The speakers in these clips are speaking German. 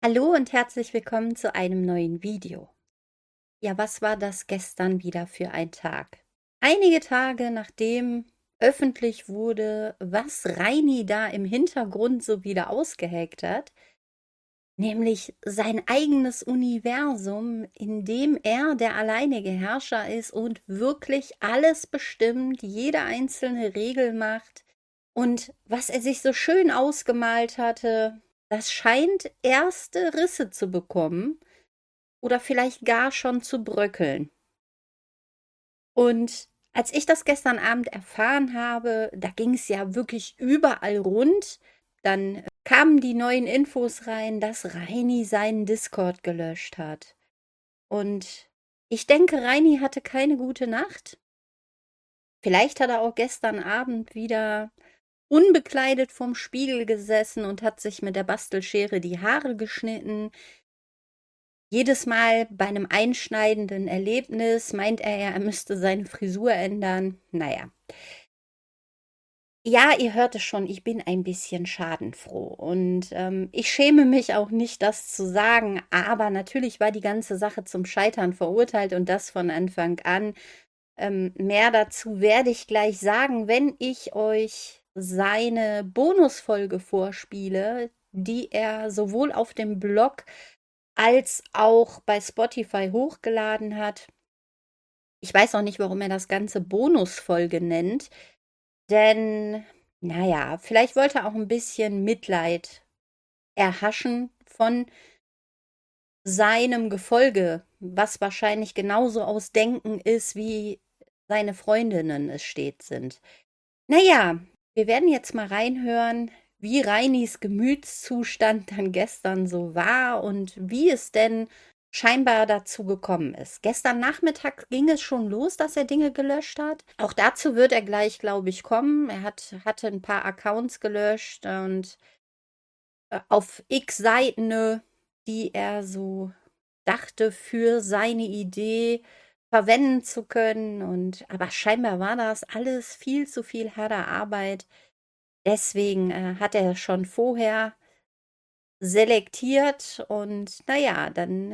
Hallo und herzlich willkommen zu einem neuen Video. Ja, was war das gestern wieder für ein Tag? Einige Tage nachdem öffentlich wurde, was Reini da im Hintergrund so wieder ausgeheckt hat, nämlich sein eigenes Universum, in dem er der alleinige Herrscher ist und wirklich alles bestimmt, jede einzelne Regel macht. Und was er sich so schön ausgemalt hatte, das scheint erste Risse zu bekommen oder vielleicht gar schon zu bröckeln. Und als ich das gestern Abend erfahren habe, da ging es ja wirklich überall rund. Dann kamen die neuen Infos rein, dass Reini seinen Discord gelöscht hat. Und ich denke, Reini hatte keine gute Nacht. Vielleicht hat er auch gestern Abend wieder unbekleidet vorm Spiegel gesessen und hat sich mit der Bastelschere die Haare geschnitten. Jedes Mal bei einem einschneidenden Erlebnis meint er müsste seine Frisur ändern. Naja. Ja, ihr hört es schon, ich bin ein bisschen schadenfroh und ich schäme mich auch nicht, das zu sagen, aber natürlich war die ganze Sache zum Scheitern verurteilt und das von Anfang an. Mehr dazu werde ich gleich sagen, wenn ich euch seine Bonusfolge vorspiele, die er sowohl auf dem Blog als auch bei Spotify hochgeladen hat. Ich weiß auch nicht, warum er das Ganze Bonusfolge nennt, denn, naja, vielleicht wollte er auch ein bisschen Mitleid erhaschen von seinem Gefolge, was wahrscheinlich genauso aus Denken ist, wie seine Freundinnen es stets sind. Naja, wir werden jetzt mal reinhören, wie Reinis Gemütszustand dann gestern so war und wie es denn scheinbar dazu gekommen ist. Gestern Nachmittag ging es schon los, dass er Dinge gelöscht hat. Auch dazu wird er gleich, glaube ich, kommen. Er hatte ein paar Accounts gelöscht und auf X Seiten, ne, die er so dachte, für seine Idee verwenden zu können. Aber scheinbar war das alles viel zu viel harter Arbeit. Deswegen hat er schon vorher selektiert und naja, dann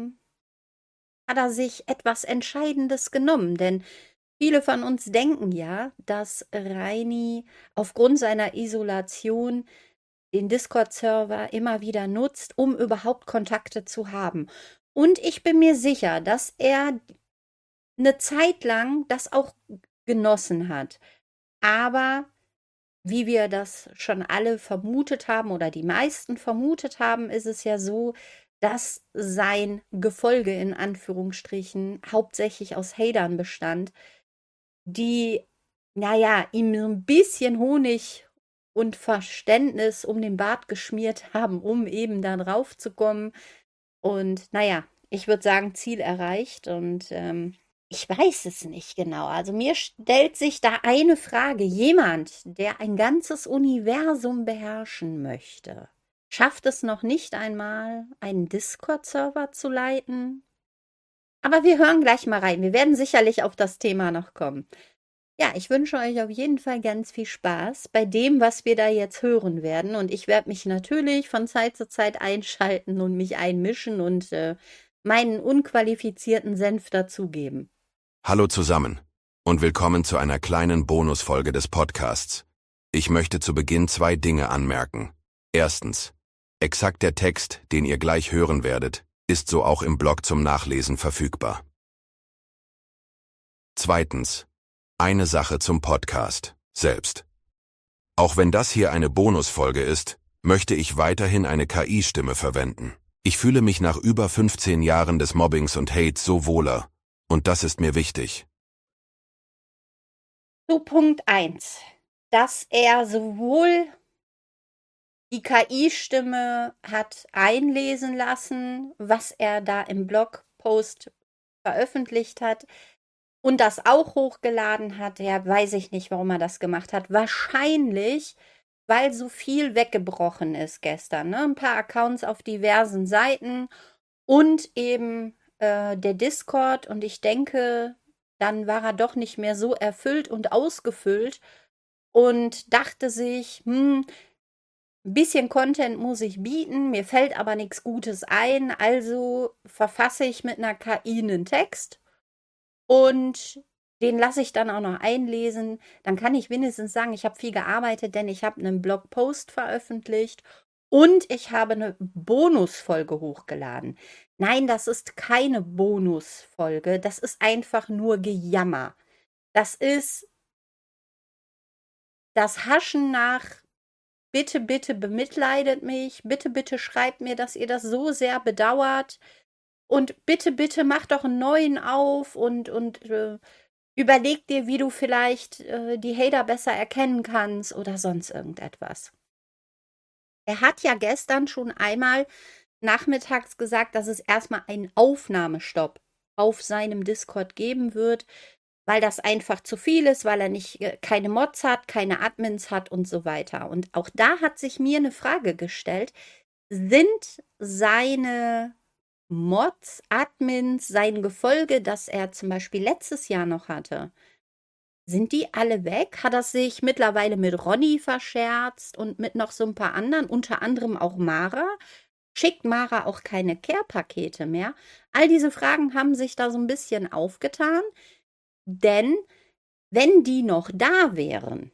hat er sich etwas Entscheidendes genommen, denn viele von uns denken ja, dass Reini aufgrund seiner Isolation den Discord-Server immer wieder nutzt, um überhaupt Kontakte zu haben. Und ich bin mir sicher, dass er eine Zeit lang das auch genossen hat. Aber wie wir das schon alle vermutet haben oder die meisten vermutet haben, ist es ja so, dass sein Gefolge in Anführungsstrichen hauptsächlich aus Hatern bestand, die, naja, ihm so ein bisschen Honig und Verständnis um den Bart geschmiert haben, um eben da drauf zu kommen. Und naja, ich würde sagen, Ziel erreicht. Und ich weiß es nicht genau. Also mir stellt sich da eine Frage. Jemand, der ein ganzes Universum beherrschen möchte, schafft es noch nicht einmal, einen Discord-Server zu leiten? Aber wir hören gleich mal rein. Wir werden sicherlich auf das Thema noch kommen. Ja, ich wünsche euch auf jeden Fall ganz viel Spaß bei dem, was wir da jetzt hören werden. Und ich werde mich natürlich von Zeit zu Zeit einschalten und mich einmischen und meinen unqualifizierten Senf dazugeben. Hallo zusammen und willkommen zu einer kleinen Bonusfolge des Podcasts. Ich möchte zu Beginn 2 Dinge anmerken. Erstens, exakt der Text, den ihr gleich hören werdet, ist so auch im Blog zum Nachlesen verfügbar. Zweitens, eine Sache zum Podcast selbst. Auch wenn das hier eine Bonusfolge ist, möchte ich weiterhin eine KI-Stimme verwenden. Ich fühle mich nach über 15 Jahren des Mobbings und Hates so wohler. Und das ist mir wichtig. Zu Punkt 1, dass er sowohl die KI-Stimme hat einlesen lassen, was er da im Blogpost veröffentlicht hat und das auch hochgeladen hat. Ja, weiß ich nicht, warum er das gemacht hat. Wahrscheinlich, weil so viel weggebrochen ist gestern. Ne? Ein paar Accounts auf diversen Seiten und eben der Discord. Und ich denke, dann war er doch nicht mehr so erfüllt und ausgefüllt und dachte sich, ein bisschen Content muss ich bieten, mir fällt aber nichts Gutes ein, also verfasse ich mit einer KI einen Text und den lasse ich dann auch noch einlesen. Dann kann ich wenigstens sagen, ich habe viel gearbeitet, denn ich habe einen Blogpost veröffentlicht und ich habe eine Bonusfolge hochgeladen. Nein, das ist keine Bonusfolge, das ist einfach nur Gejammer. Das ist das Haschen nach: Bitte, bitte bemitleidet mich, bitte, bitte schreibt mir, dass ihr das so sehr bedauert und bitte, bitte mach doch einen neuen auf und überleg dir, wie du vielleicht die Hater besser erkennen kannst oder sonst irgendetwas. Er hat ja gestern schon einmal nachmittags gesagt, dass es erstmal einen Aufnahmestopp auf seinem Discord geben wird, weil das einfach zu viel ist, weil er nicht keine Mods hat, keine Admins hat und so weiter. Und auch da hat sich mir eine Frage gestellt: Sind seine Mods, Admins, sein Gefolge, das er zum Beispiel letztes Jahr noch hatte, sind die alle weg? Hat er sich mittlerweile mit Ronny verscherzt und mit noch so ein paar anderen, unter anderem auch Mara? Schickt Mara auch keine Care-Pakete mehr? All diese Fragen haben sich da so ein bisschen aufgetan, denn wenn die noch da wären,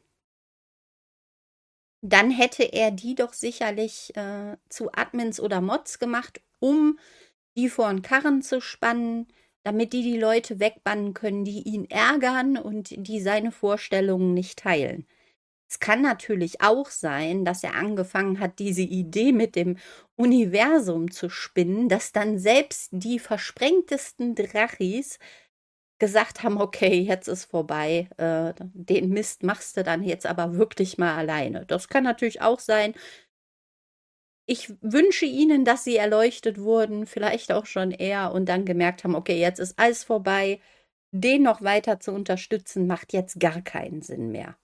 dann hätte er die doch sicherlich zu Admins oder Mods gemacht, um die vor den Karren zu spannen, damit die Leute wegbannen können, die ihn ärgern und die seine Vorstellungen nicht teilen. Es kann natürlich auch sein, dass er angefangen hat, diese Idee mit dem Universum zu spinnen, dass dann selbst die versprengtesten Drachis gesagt haben: Okay, jetzt ist vorbei, den Mist machst du dann jetzt aber wirklich mal alleine. Das kann natürlich auch sein. Ich wünsche ihnen, dass sie erleuchtet wurden, vielleicht auch schon eher und dann gemerkt haben: Okay, jetzt ist alles vorbei. Den noch weiter zu unterstützen, macht jetzt gar keinen Sinn mehr.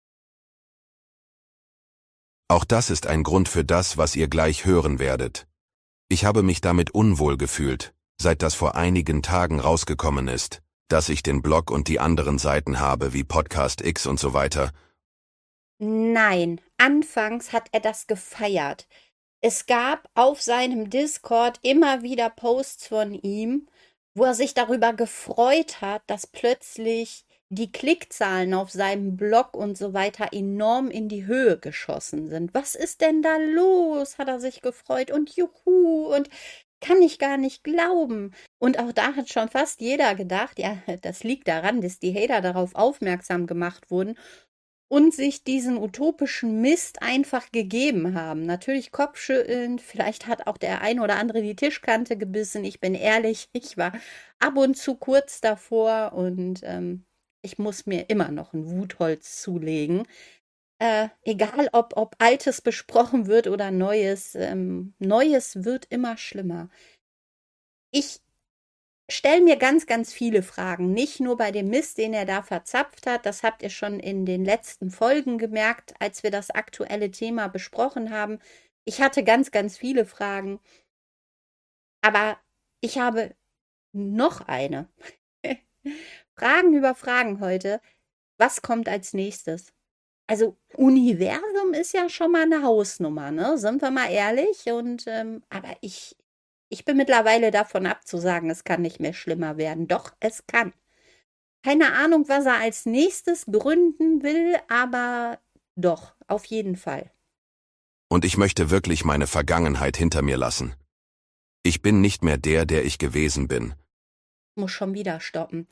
Auch das ist ein Grund für das, was ihr gleich hören werdet. Ich habe mich damit unwohl gefühlt, seit das vor einigen Tagen rausgekommen ist, dass ich den Blog und die anderen Seiten habe wie Podcast X und so weiter. Nein, anfangs hat er das gefeiert. Es gab auf seinem Discord immer wieder Posts von ihm, wo er sich darüber gefreut hat, dass plötzlich die Klickzahlen auf seinem Blog und so weiter enorm in die Höhe geschossen sind. Was ist denn da los? Hat er sich gefreut und juhu und kann ich gar nicht glauben. Und auch da hat schon fast jeder gedacht, ja, das liegt daran, dass die Hater darauf aufmerksam gemacht wurden und sich diesen utopischen Mist einfach gegeben haben. Natürlich kopfschüttelnd, vielleicht hat auch der ein oder andere die Tischkante gebissen. Ich bin ehrlich, ich war ab und zu kurz davor und ich muss mir immer noch ein Wutholz zulegen. Egal, ob Altes besprochen wird oder Neues, Neues wird immer schlimmer. Ich stelle mir ganz, ganz viele Fragen. Nicht nur bei dem Mist, den er da verzapft hat. Das habt ihr schon in den letzten Folgen gemerkt, als wir das aktuelle Thema besprochen haben. Ich hatte ganz, ganz viele Fragen. Aber ich habe noch eine. Fragen über Fragen heute. Was kommt als nächstes? Also Universum ist ja schon mal eine Hausnummer, ne? Sind wir mal ehrlich? Und aber ich bin mittlerweile davon abzusagen, es kann nicht mehr schlimmer werden. Doch, es kann. Keine Ahnung, was er als nächstes gründen will, aber doch, auf jeden Fall. Und ich möchte wirklich meine Vergangenheit hinter mir lassen. Ich bin nicht mehr der, der ich gewesen bin. Muss schon wieder stoppen.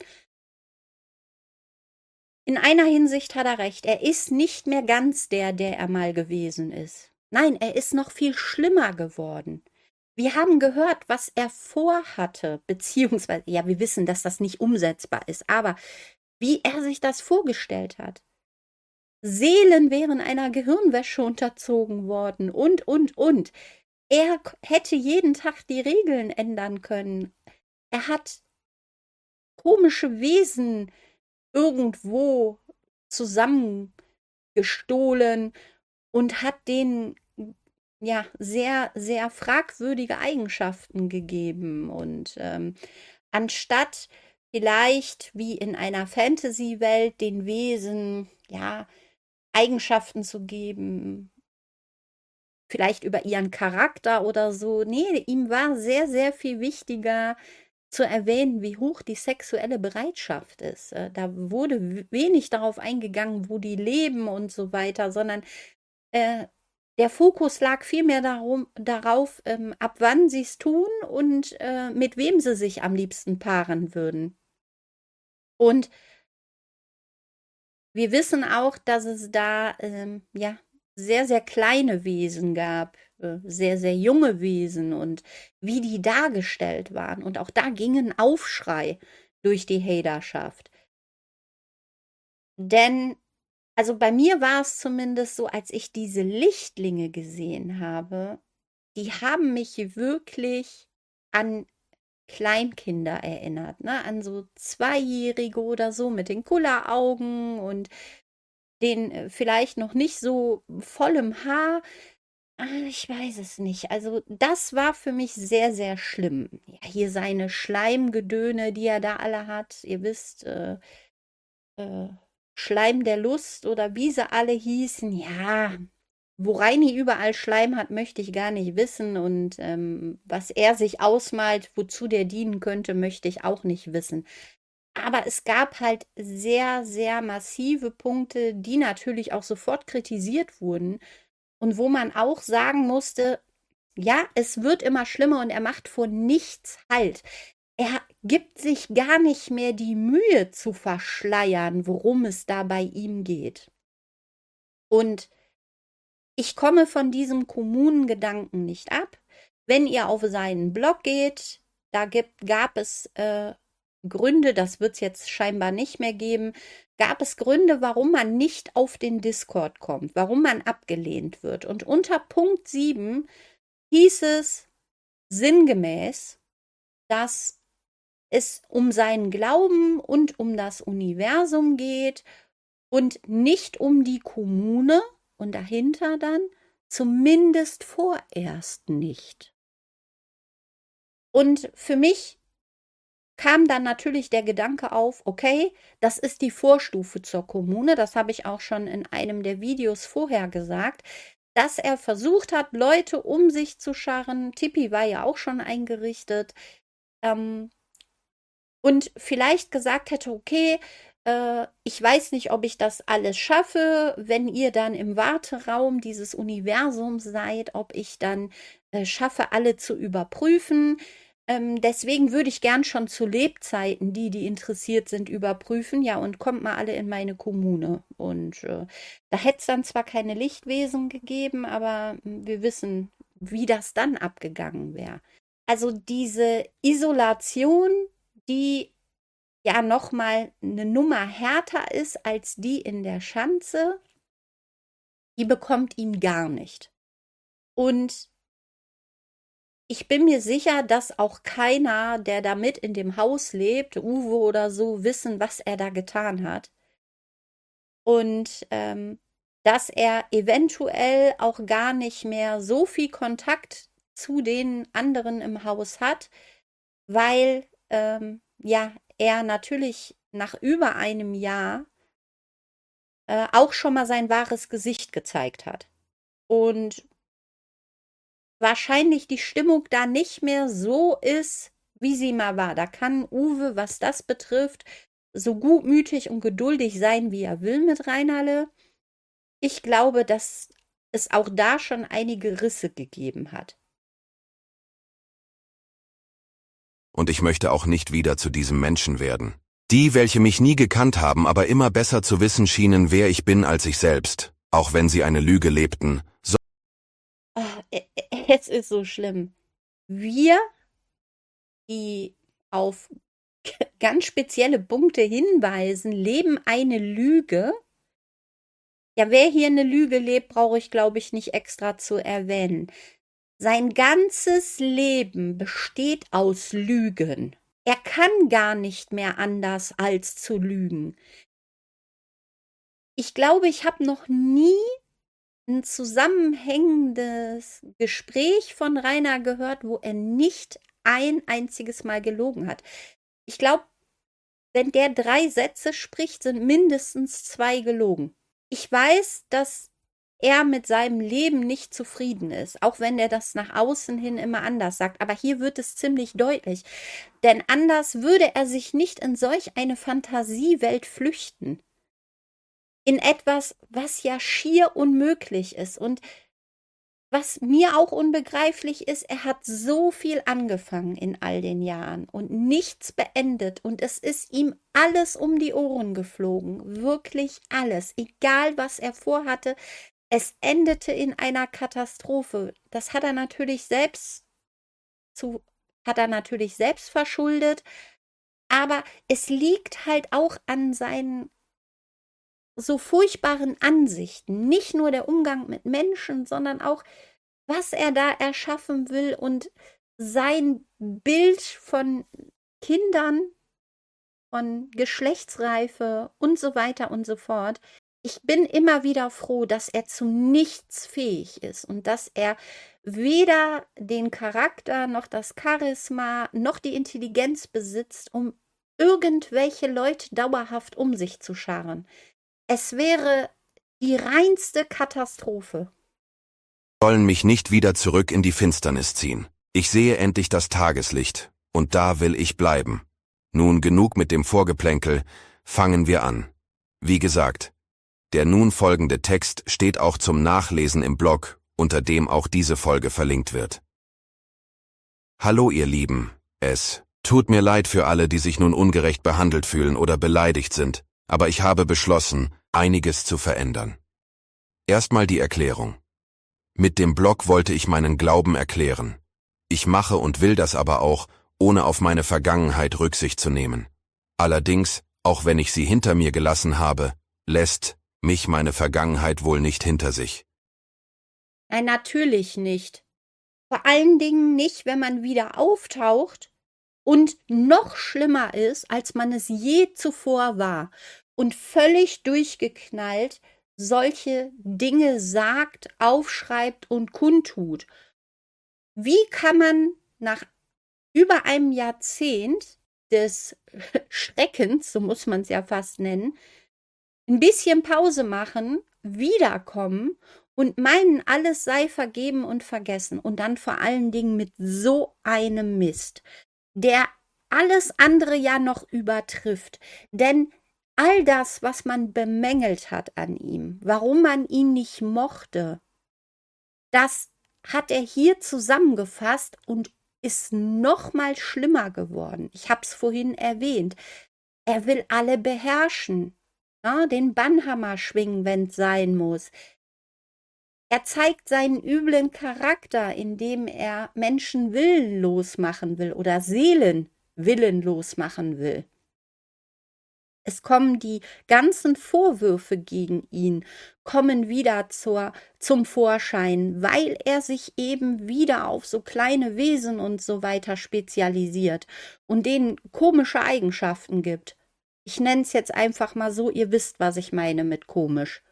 In einer Hinsicht hat er recht. Er ist nicht mehr ganz der, der er mal gewesen ist. Nein, er ist noch viel schlimmer geworden. Wir haben gehört, was er vorhatte, beziehungsweise, ja, wir wissen, dass das nicht umsetzbar ist, aber wie er sich das vorgestellt hat. Seelen wären einer Gehirnwäsche unterzogen worden und. Er hätte jeden Tag die Regeln ändern können. Er hat komische Wesen irgendwo zusammengestohlen und hat denen ja sehr, sehr fragwürdige Eigenschaften gegeben. Und anstatt vielleicht wie in einer Fantasy-Welt den Wesen ja Eigenschaften zu geben, vielleicht über ihren Charakter oder so. Nee, ihm war sehr, sehr viel wichtiger zu erwähnen, wie hoch die sexuelle Bereitschaft ist. Da wurde wenig darauf eingegangen, wo die leben und so weiter, sondern äh, der Fokus lag vielmehr darauf, ab wann sie es tun und mit wem sie sich am liebsten paaren würden. Und wir wissen auch, dass es da ja sehr, sehr kleine Wesen gab, sehr, sehr junge Wesen und wie die dargestellt waren. Und auch da ging ein Aufschrei durch die Haterschaft. Denn, also bei mir war es zumindest so, als ich diese Lichtlinge gesehen habe, die haben mich wirklich an Kleinkinder erinnert, ne? An so Zweijährige oder so mit den Kulleraugen und den vielleicht noch nicht so vollem Haar. Ich weiß es nicht. Also das war für mich sehr, sehr schlimm. Ja, hier seine Schleimgedöne, die er da alle hat. Ihr wisst, äh, Schleim der Lust oder wie sie alle hießen. Ja, wo Reini überall Schleim hat, möchte ich gar nicht wissen. Und was er sich ausmalt, wozu der dienen könnte, möchte ich auch nicht wissen. Aber es gab halt sehr, sehr massive Punkte, die natürlich auch sofort kritisiert wurden und wo man auch sagen musste, ja, es wird immer schlimmer und er macht vor nichts Halt. Er gibt sich gar nicht mehr die Mühe zu verschleiern, worum es da bei ihm geht. Und ich komme von diesem Kommunengedanken nicht ab. Wenn ihr auf seinen Blog geht, da gab es Gründe, das wird es jetzt scheinbar nicht mehr geben, gab es Gründe, warum man nicht auf den Discord kommt, warum man abgelehnt wird. Und unter Punkt 7 hieß es sinngemäß, dass es um seinen Glauben und um das Universum geht und nicht um die Kommune und dahinter dann zumindest vorerst nicht. Und für mich kam dann natürlich der Gedanke auf, okay, das ist die Vorstufe zur Kommune, das habe ich auch schon in einem der Videos vorher gesagt, dass er versucht hat, Leute um sich zu scharren. Tippi war ja auch schon eingerichtet. Und vielleicht gesagt hätte, okay, ich weiß nicht, ob ich das alles schaffe, wenn ihr dann im Warteraum dieses Universums seid, ob ich dann schaffe, alle zu überprüfen. Deswegen würde ich gern schon zu Lebzeiten die interessiert sind, überprüfen. Ja, und kommt mal alle in meine Kommune. Und da hätte es dann zwar keine Lichtwesen gegeben, aber wir wissen, wie das dann abgegangen wäre. Also diese Isolation, die ja noch mal eine Nummer härter ist als die in der Schanze, die bekommt ihn gar nicht. Und ich bin mir sicher, dass auch keiner, der da mit in dem Haus lebt, Uwe oder so, wissen, was er da getan hat. Und dass er eventuell auch gar nicht mehr so viel Kontakt zu den anderen im Haus hat, weil ja, er natürlich nach über einem Jahr auch schon mal sein wahres Gesicht gezeigt hat. Und wahrscheinlich die Stimmung da nicht mehr so ist, wie sie mal war. Da kann Uwe, was das betrifft, so gutmütig und geduldig sein, wie er will mit Reinhalle. Ich glaube, dass es auch da schon einige Risse gegeben hat. Und ich möchte auch nicht wieder zu diesem Menschen werden. Die, welche mich nie gekannt haben, aber immer besser zu wissen schienen, wer ich bin als ich selbst, auch wenn sie eine Lüge lebten. Es ist so schlimm. Wir, die auf ganz spezielle Punkte hinweisen, leben eine Lüge. Ja, wer hier eine Lüge lebt, brauche ich, glaube ich, nicht extra zu erwähnen. Sein ganzes Leben besteht aus Lügen. Er kann gar nicht mehr anders als zu lügen. Ich glaube, ich habe noch nie ein zusammenhängendes Gespräch von Rainer gehört, wo er nicht ein einziges Mal gelogen hat. Ich glaube, wenn der 3 Sätze spricht, sind mindestens 2 gelogen. Ich weiß, dass er mit seinem Leben nicht zufrieden ist, auch wenn er das nach außen hin immer anders sagt. Aber hier wird es ziemlich deutlich, denn anders würde er sich nicht in solch eine Fantasiewelt flüchten. In etwas, was ja schier unmöglich ist. Und was mir auch unbegreiflich ist, er hat so viel angefangen in all den Jahren und nichts beendet. Und es ist ihm alles um die Ohren geflogen. Wirklich alles. Egal, was er vorhatte. Es endete in einer Katastrophe. Das hat er natürlich selbst verschuldet. Aber es liegt halt auch an seinen so furchtbaren Ansichten, nicht nur der Umgang mit Menschen, sondern auch, was er da erschaffen will und sein Bild von Kindern, von Geschlechtsreife und so weiter und so fort. Ich bin immer wieder froh, dass er zu nichts fähig ist und dass er weder den Charakter noch das Charisma noch die Intelligenz besitzt, um irgendwelche Leute dauerhaft um sich zu scharen. Es wäre die reinste Katastrophe. Sollen mich nicht wieder zurück in die Finsternis ziehen. Ich sehe endlich das Tageslicht, und da will ich bleiben. Nun genug mit dem Vorgeplänkel, fangen wir an. Wie gesagt, der nun folgende Text steht auch zum Nachlesen im Blog, unter dem auch diese Folge verlinkt wird. Hallo ihr Lieben, es tut mir leid für alle, die sich nun ungerecht behandelt fühlen oder beleidigt sind, aber ich habe beschlossen, einiges zu verändern. Erstmal die Erklärung. Mit dem Blog wollte ich meinen Glauben erklären. Ich mache und will das aber auch, ohne auf meine Vergangenheit Rücksicht zu nehmen. Allerdings, auch wenn ich sie hinter mir gelassen habe, lässt mich meine Vergangenheit wohl nicht hinter sich. Nein, natürlich nicht. Vor allen Dingen nicht, wenn man wieder auftaucht und noch schlimmer ist, als man es je zuvor war und völlig durchgeknallt solche Dinge sagt, aufschreibt und kundtut. Wie kann man nach über einem Jahrzehnt des Schreckens, so muss man es ja fast nennen, ein bisschen Pause machen, wiederkommen und meinen, alles sei vergeben und vergessen und dann vor allen Dingen mit so einem Mist, der alles andere ja noch übertrifft. Denn all das, was man bemängelt hat an ihm, warum man ihn nicht mochte, das hat er hier zusammengefasst und ist noch mal schlimmer geworden. Ich habe es vorhin erwähnt. Er will alle beherrschen, ja, den Bannhammer schwingen, wenn es sein muss. Er zeigt seinen üblen Charakter, indem er Menschen willenlos machen will oder Seelen willenlos machen will. Es kommen die ganzen Vorwürfe gegen ihn, kommen wieder zum Vorschein, weil er sich eben wieder auf so kleine Wesen und so weiter spezialisiert und denen komische Eigenschaften gibt. Ich nenne es jetzt einfach mal so, ihr wisst, was ich meine mit komisch.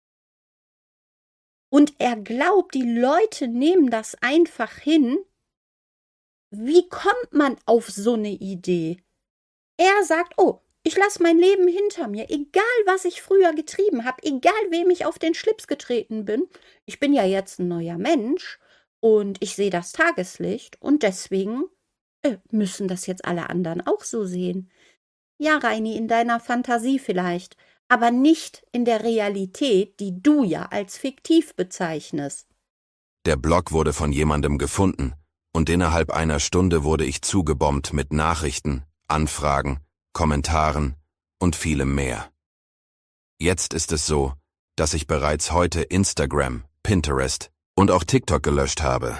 Und er glaubt, die Leute nehmen das einfach hin. Wie kommt man auf so eine Idee? Er sagt, oh, ich lasse mein Leben hinter mir, egal was ich früher getrieben habe, egal wem ich auf den Schlips getreten bin. Ich bin ja jetzt ein neuer Mensch und ich sehe das Tageslicht und deswegen müssen das jetzt alle anderen auch so sehen. Ja, Reini, in deiner Fantasie vielleicht, aber nicht in der Realität, die du ja als fiktiv bezeichnest. Der Blog wurde von jemandem gefunden und innerhalb einer Stunde wurde ich zugebombt mit Nachrichten, Anfragen, Kommentaren und vielem mehr. Jetzt ist es so, dass ich bereits heute Instagram, Pinterest und auch TikTok gelöscht habe.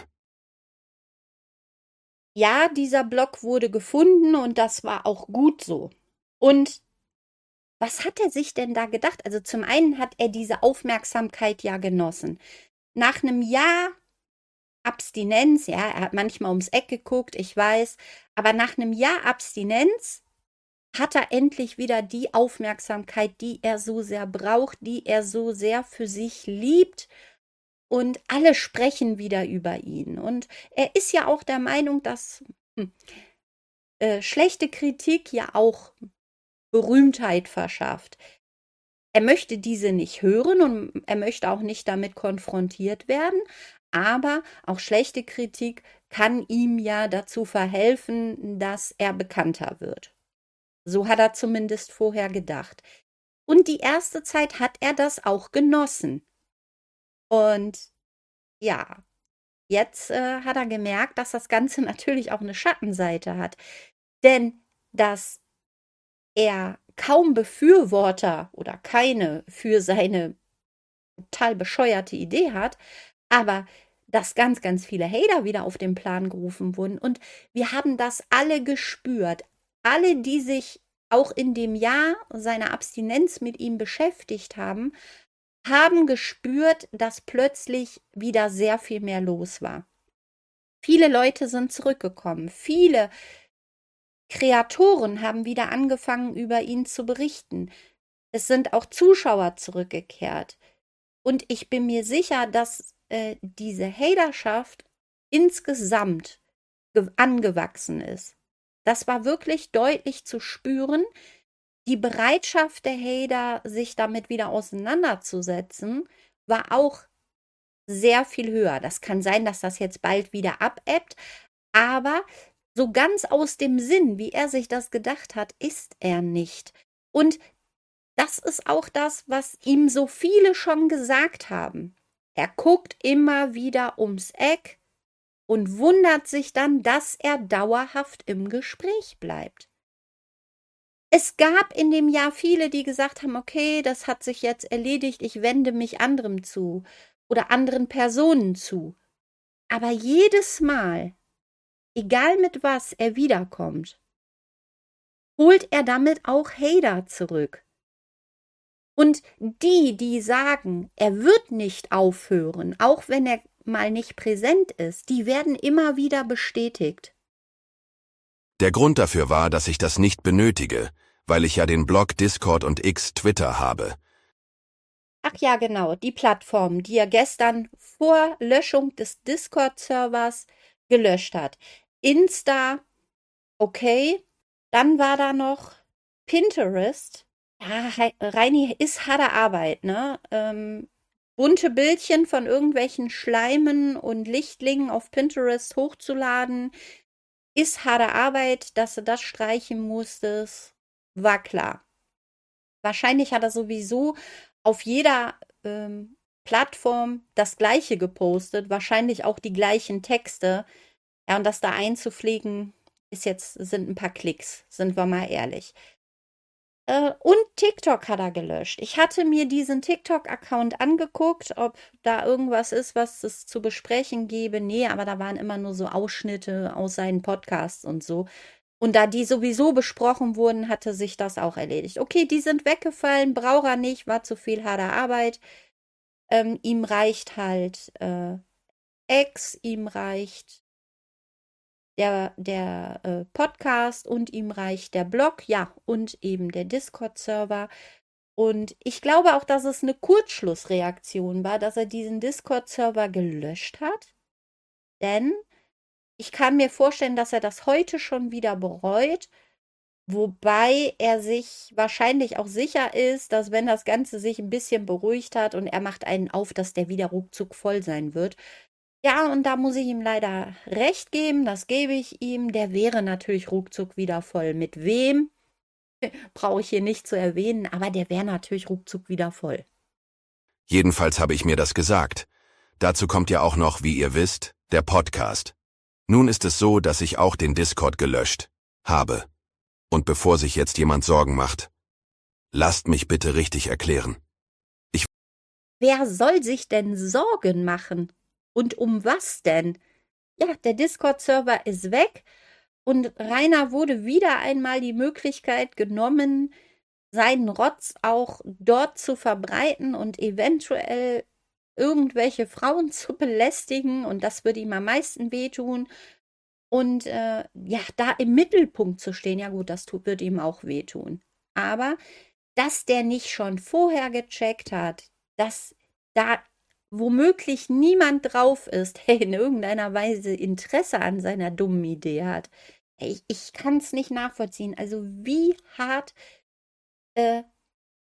Ja, dieser Blog wurde gefunden und das war auch gut so. Und was hat er sich denn da gedacht? Also zum einen hat er diese Aufmerksamkeit ja genossen. Nach einem Jahr Abstinenz, ja, er hat manchmal ums Eck geguckt, ich weiß, aber nach einem Jahr Abstinenz hat er endlich wieder die Aufmerksamkeit, die er so sehr braucht, die er so sehr für sich liebt. Und alle sprechen wieder über ihn. Und er ist ja auch der Meinung, dass schlechte Kritik ja auch Berühmtheit verschafft. Er möchte diese nicht hören und er möchte auch nicht damit konfrontiert werden, aber auch schlechte Kritik kann ihm ja dazu verhelfen, dass er bekannter wird. So hat er zumindest vorher gedacht. Und die erste Zeit hat er das auch genossen. Und ja, jetzt hat er gemerkt, dass das Ganze natürlich auch eine Schattenseite hat. Denn dass er kaum Befürworter oder keine für seine total bescheuerte Idee hat, aber dass ganz, ganz viele Hater wieder auf den Plan gerufen wurden. Und wir haben das alle gespürt. Alle, die sich auch in dem Jahr seiner Abstinenz mit ihm beschäftigt haben, haben gespürt, dass plötzlich wieder sehr viel mehr los war. Viele Leute sind zurückgekommen. Viele Kreatoren haben wieder angefangen, über ihn zu berichten. Es sind auch Zuschauer zurückgekehrt. Und ich bin mir sicher, dass diese Haterschaft insgesamt angewachsen ist. Das war wirklich deutlich zu spüren. Die Bereitschaft der Hater, sich damit wieder auseinanderzusetzen, war auch sehr viel höher. Das kann sein, dass das jetzt bald wieder abebbt, aber so ganz aus dem Sinn, wie er sich das gedacht hat, ist er nicht. Und das ist auch das, was ihm so viele schon gesagt haben. Er guckt immer wieder ums Eck und wundert sich dann, dass er dauerhaft im Gespräch bleibt. Es gab in dem Jahr viele, die gesagt haben, okay, das hat sich jetzt erledigt, ich wende mich anderem zu oder anderen Personen zu. Aber jedes Mal, egal mit was er wiederkommt, holt er damit auch Hater zurück. Und die sagen, er wird nicht aufhören, auch wenn er mal nicht präsent ist, die werden immer wieder bestätigt. Der Grund dafür war, dass ich das nicht benötige, weil ich ja den Blog, Discord und X Twitter habe. Ach ja, genau, die Plattform, die er gestern vor Löschung des Discord-Servers gelöscht hat. Insta, okay, dann war da noch Pinterest. Ja, Reini ist harte Arbeit, ne? Bunte Bildchen von irgendwelchen Schleimen und Lichtlingen auf Pinterest hochzuladen, ist harte Arbeit, dass du das streichen musstest, war klar. Wahrscheinlich hat er sowieso auf jeder Plattform das Gleiche gepostet, wahrscheinlich auch die gleichen Texte. Ja, und das da einzupflegen, sind ein paar Klicks, sind wir mal ehrlich. Und TikTok hat er gelöscht. Ich hatte mir diesen TikTok-Account angeguckt, ob da irgendwas ist, was es zu besprechen gäbe. Nee, aber da waren immer nur so Ausschnitte aus seinen Podcasts und so. Und da die sowieso besprochen wurden, hatte sich das auch erledigt. Okay, die sind weggefallen, braucht er nicht, war zu viel harte Arbeit. Ihm reicht halt X, ihm reicht der Podcast und ihm reicht der Blog, ja, und eben der Discord-Server. Und ich glaube auch, dass es eine Kurzschlussreaktion war, dass er diesen Discord-Server gelöscht hat. Denn ich kann mir vorstellen, dass er das heute schon wieder bereut, wobei er sich wahrscheinlich auch sicher ist, dass wenn das Ganze sich ein bisschen beruhigt hat und er macht einen auf, dass der wieder ruckzuck voll sein wird. Ja, und da muss ich ihm leider recht geben, das gebe ich ihm. Der wäre natürlich ruckzuck wieder voll. Mit wem? Brauche ich hier nicht zu erwähnen, aber der wäre natürlich ruckzuck wieder voll. Jedenfalls habe ich mir das gesagt. Dazu kommt ja auch noch, wie ihr wisst, der Podcast. Nun ist es so, dass ich auch den Discord gelöscht habe. Und bevor sich jetzt jemand Sorgen macht, lasst mich bitte richtig erklären. Wer soll sich denn Sorgen machen? Und um was denn? Ja, der Discord-Server ist weg und Rainer wurde wieder einmal die Möglichkeit genommen, seinen Rotz auch dort zu verbreiten und eventuell irgendwelche Frauen zu belästigen, und das würde ihm am meisten wehtun. Und ja, da im Mittelpunkt zu stehen, ja gut, das wird ihm auch wehtun. Aber dass der nicht schon vorher gecheckt hat, dass da womöglich niemand drauf ist, der in irgendeiner Weise Interesse an seiner dummen Idee hat. Ich kann es nicht nachvollziehen. Also wie hart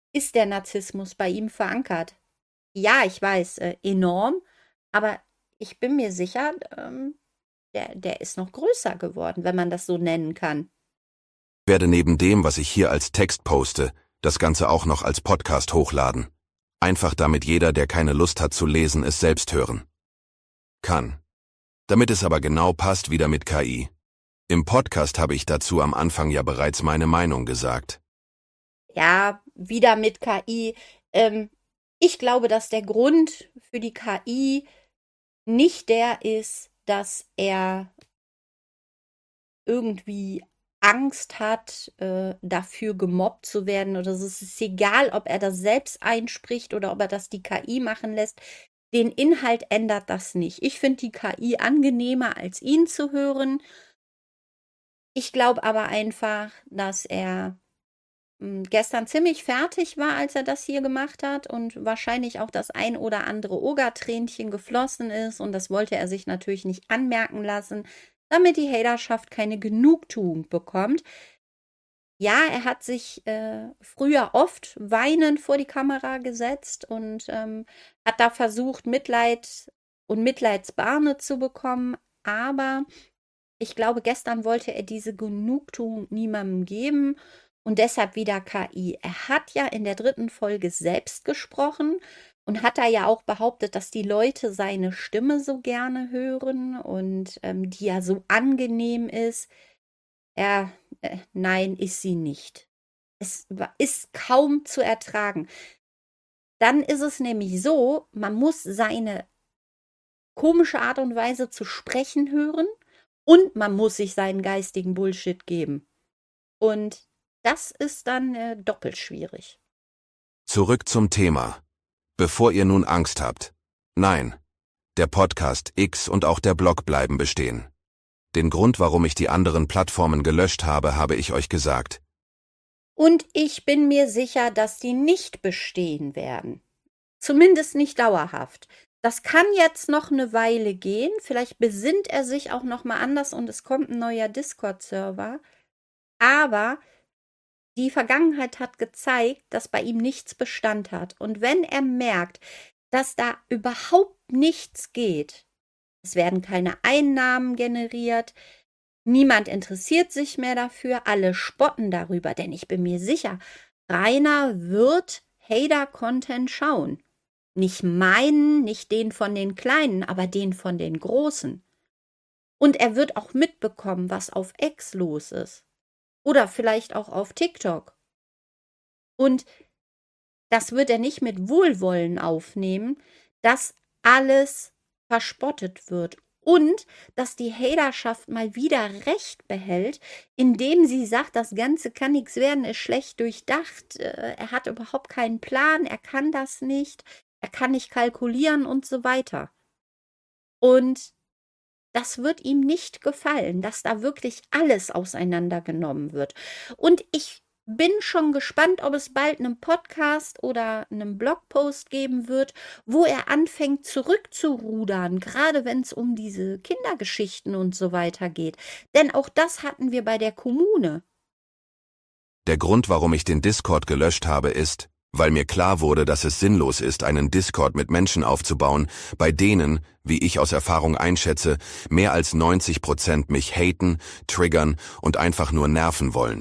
ist der Narzissmus bei ihm verankert. Ja, ich weiß, enorm, aber ich bin mir sicher, der ist noch größer geworden, wenn man das so nennen kann. Ich werde neben dem, was ich hier als Text poste, das Ganze auch noch als Podcast hochladen. Einfach damit jeder, der keine Lust hat zu lesen, es selbst hören kann. Damit es aber genau passt wieder mit KI. Im Podcast habe ich dazu am Anfang ja bereits meine Meinung gesagt. Ja, wieder mit KI. Ich glaube, dass der Grund für die KI nicht der ist, dass er irgendwie Angst hat, dafür gemobbt zu werden, oder so. Es ist egal, ob er das selbst einspricht oder ob er das die KI machen lässt. Den Inhalt ändert das nicht. Ich finde die KI angenehmer, als ihn zu hören. Ich glaube aber einfach, dass er gestern ziemlich fertig war, als er das hier gemacht hat, und wahrscheinlich auch das ein oder andere Ogertränchen geflossen ist, und das wollte er sich natürlich nicht anmerken lassen, damit die Haterschaft keine Genugtuung bekommt. Ja, er hat sich früher oft weinend vor die Kamera gesetzt und hat da versucht, Mitleid und Mitleidsbarme zu bekommen, aber ich glaube, gestern wollte er diese Genugtuung niemandem geben. Und deshalb wieder KI. Er hat ja in der 3. Folge selbst gesprochen und hat da ja auch behauptet, dass die Leute seine Stimme so gerne hören und die ja so angenehm ist. Nein, ist sie nicht. Es ist kaum zu ertragen. Dann ist es nämlich so, man muss seine komische Art und Weise zu sprechen hören und man muss sich seinen geistigen Bullshit geben. Und das ist dann doppelt schwierig. Zurück zum Thema. Bevor ihr nun Angst habt. Nein, der Podcast X und auch der Blog bleiben bestehen. Den Grund, warum ich die anderen Plattformen gelöscht habe, habe ich euch gesagt. Und ich bin mir sicher, dass die nicht bestehen werden. Zumindest nicht dauerhaft. Das kann jetzt noch eine Weile gehen. Vielleicht besinnt er sich auch noch mal anders und es kommt ein neuer Discord-Server. Aber die Vergangenheit hat gezeigt, dass bei ihm nichts Bestand hat. Und wenn er merkt, dass da überhaupt nichts geht, es werden keine Einnahmen generiert, niemand interessiert sich mehr dafür, alle spotten darüber, denn ich bin mir sicher, Rainer wird Hater-Content schauen. Nicht meinen, nicht den von den Kleinen, aber den von den Großen. Und er wird auch mitbekommen, was auf X los ist. Oder vielleicht auch auf TikTok. Und das wird er nicht mit Wohlwollen aufnehmen, dass alles verspottet wird. Und dass die Haterschaft mal wieder Recht behält, indem sie sagt, das Ganze kann nichts werden, ist schlecht durchdacht, er hat überhaupt keinen Plan, er kann das nicht, er kann nicht kalkulieren und so weiter. Und das wird ihm nicht gefallen, dass da wirklich alles auseinandergenommen wird. Und ich bin schon gespannt, ob es bald einen Podcast oder einen Blogpost geben wird, wo er anfängt zurückzurudern, gerade wenn es um diese Kindergeschichten und so weiter geht. Denn auch das hatten wir bei der Kommune. Der Grund, warum ich den Discord gelöscht habe, ist, weil mir klar wurde, dass es sinnlos ist, einen Discord mit Menschen aufzubauen, bei denen, wie ich aus Erfahrung einschätze, mehr als 90% mich haten, triggern und einfach nur nerven wollen.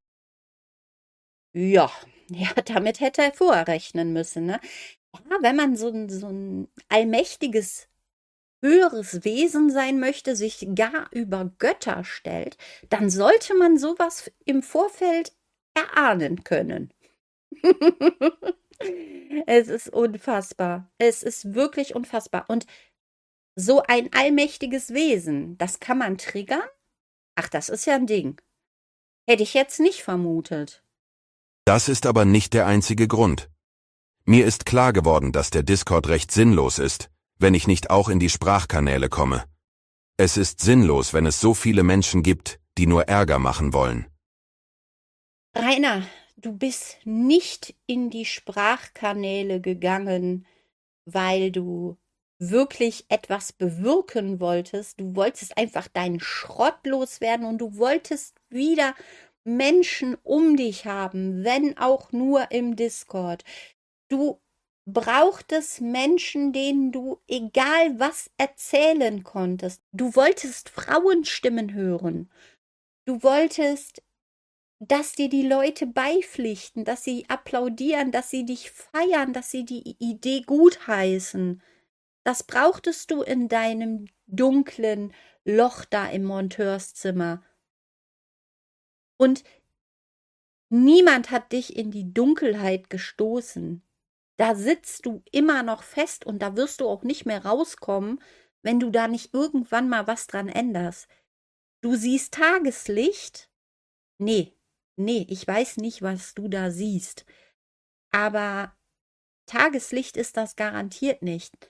Ja, damit hätte er vorher rechnen müssen, ne? Ja, wenn man so ein allmächtiges, höheres Wesen sein möchte, sich gar über Götter stellt, dann sollte man sowas im Vorfeld erahnen können. Es ist unfassbar. Es ist wirklich unfassbar. Und so ein allmächtiges Wesen, das kann man triggern? Ach, das ist ja ein Ding. Hätte ich jetzt nicht vermutet. Das ist aber nicht der einzige Grund. Mir ist klar geworden, dass der Discord recht sinnlos ist, wenn ich nicht auch in die Sprachkanäle komme. Es ist sinnlos, wenn es so viele Menschen gibt, die nur Ärger machen wollen. Rainer, du bist nicht in die Sprachkanäle gegangen, weil du wirklich etwas bewirken wolltest. Du wolltest einfach deinen Schrott loswerden und du wolltest wieder Menschen um dich haben, wenn auch nur im Discord. Du brauchtest Menschen, denen du egal was erzählen konntest. Du wolltest Frauenstimmen hören. Du wolltest, dass dir die Leute beipflichten, dass sie applaudieren, dass sie dich feiern, dass sie die Idee gutheißen. Das brauchtest du in deinem dunklen Loch da im Monteurszimmer. Und niemand hat dich in die Dunkelheit gestoßen. Da sitzt du immer noch fest und da wirst du auch nicht mehr rauskommen, wenn du da nicht irgendwann mal was dran änderst. Du siehst Tageslicht? Nee, ich weiß nicht, was du da siehst. Aber Tageslicht ist das garantiert nicht.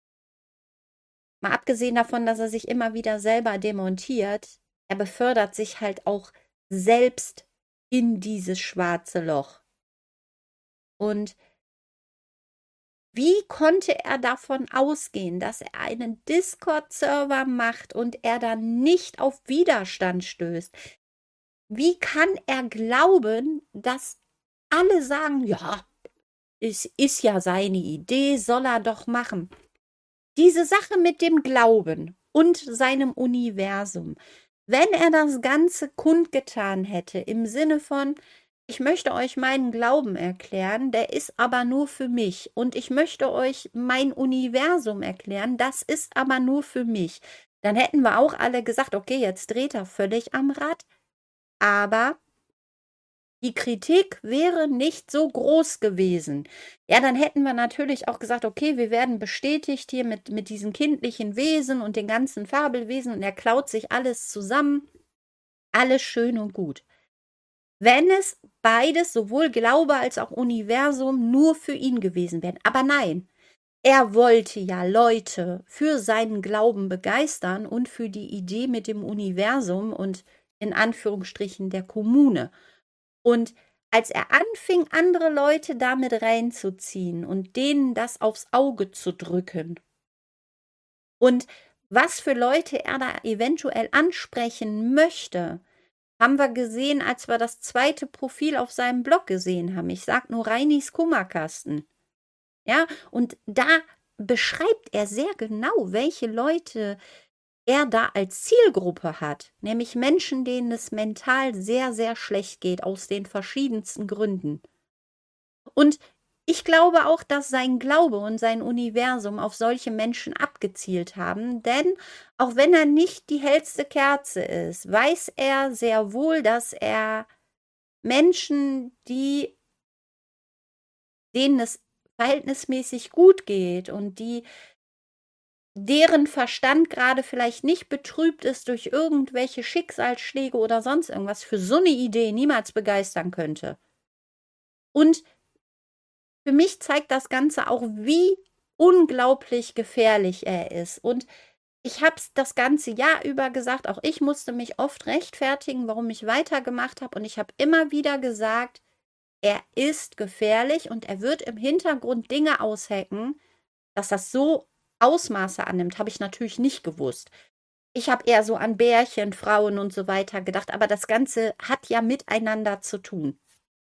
Mal abgesehen davon, dass er sich immer wieder selber demontiert, er befördert sich halt auch selbst in dieses schwarze Loch. Und wie konnte er davon ausgehen, dass er einen Discord-Server macht und er dann nicht auf Widerstand stößt? Wie kann er glauben, dass alle sagen, ja, es ist ja seine Idee, soll er doch machen. Diese Sache mit dem Glauben und seinem Universum, wenn er das Ganze kundgetan hätte, im Sinne von, ich möchte euch meinen Glauben erklären, der ist aber nur für mich. Und ich möchte euch mein Universum erklären, das ist aber nur für mich. Dann hätten wir auch alle gesagt, okay, jetzt dreht er völlig am Rad. Aber die Kritik wäre nicht so groß gewesen. Ja, dann hätten wir natürlich auch gesagt, okay, wir werden bestätigt hier mit diesen kindlichen Wesen und den ganzen Fabelwesen und er klaut sich alles zusammen. Alles schön und gut. Wenn es beides, sowohl Glaube als auch Universum, nur für ihn gewesen wären. Aber nein, er wollte ja Leute für seinen Glauben begeistern und für die Idee mit dem Universum und in Anführungsstrichen der Kommune. Und als er anfing, andere Leute damit reinzuziehen und denen das aufs Auge zu drücken und was für Leute er da eventuell ansprechen möchte, haben wir gesehen, als wir das zweite Profil auf seinem Blog gesehen haben. Ich sag nur Reinis Kummerkasten. Ja, und da beschreibt er sehr genau, welche Leute er da als Zielgruppe hat. Nämlich Menschen, denen es mental sehr, sehr schlecht geht, aus den verschiedensten Gründen. Und ich glaube auch, dass sein Glaube und sein Universum auf solche Menschen abgezielt haben, denn auch wenn er nicht die hellste Kerze ist, weiß er sehr wohl, dass er Menschen, denen es verhältnismäßig gut geht und deren Verstand gerade vielleicht nicht betrübt ist durch irgendwelche Schicksalsschläge oder sonst irgendwas, für so eine Idee niemals begeistern könnte. Und für mich zeigt das Ganze auch, wie unglaublich gefährlich er ist. Und ich habe es das ganze Jahr über gesagt, auch ich musste mich oft rechtfertigen, warum ich weitergemacht habe. Und ich habe immer wieder gesagt, er ist gefährlich und er wird im Hintergrund Dinge aushacken, dass das so Ausmaße annimmt, habe ich natürlich nicht gewusst. Ich habe eher so an Bärchen, Frauen und so weiter gedacht, aber das Ganze hat ja miteinander zu tun.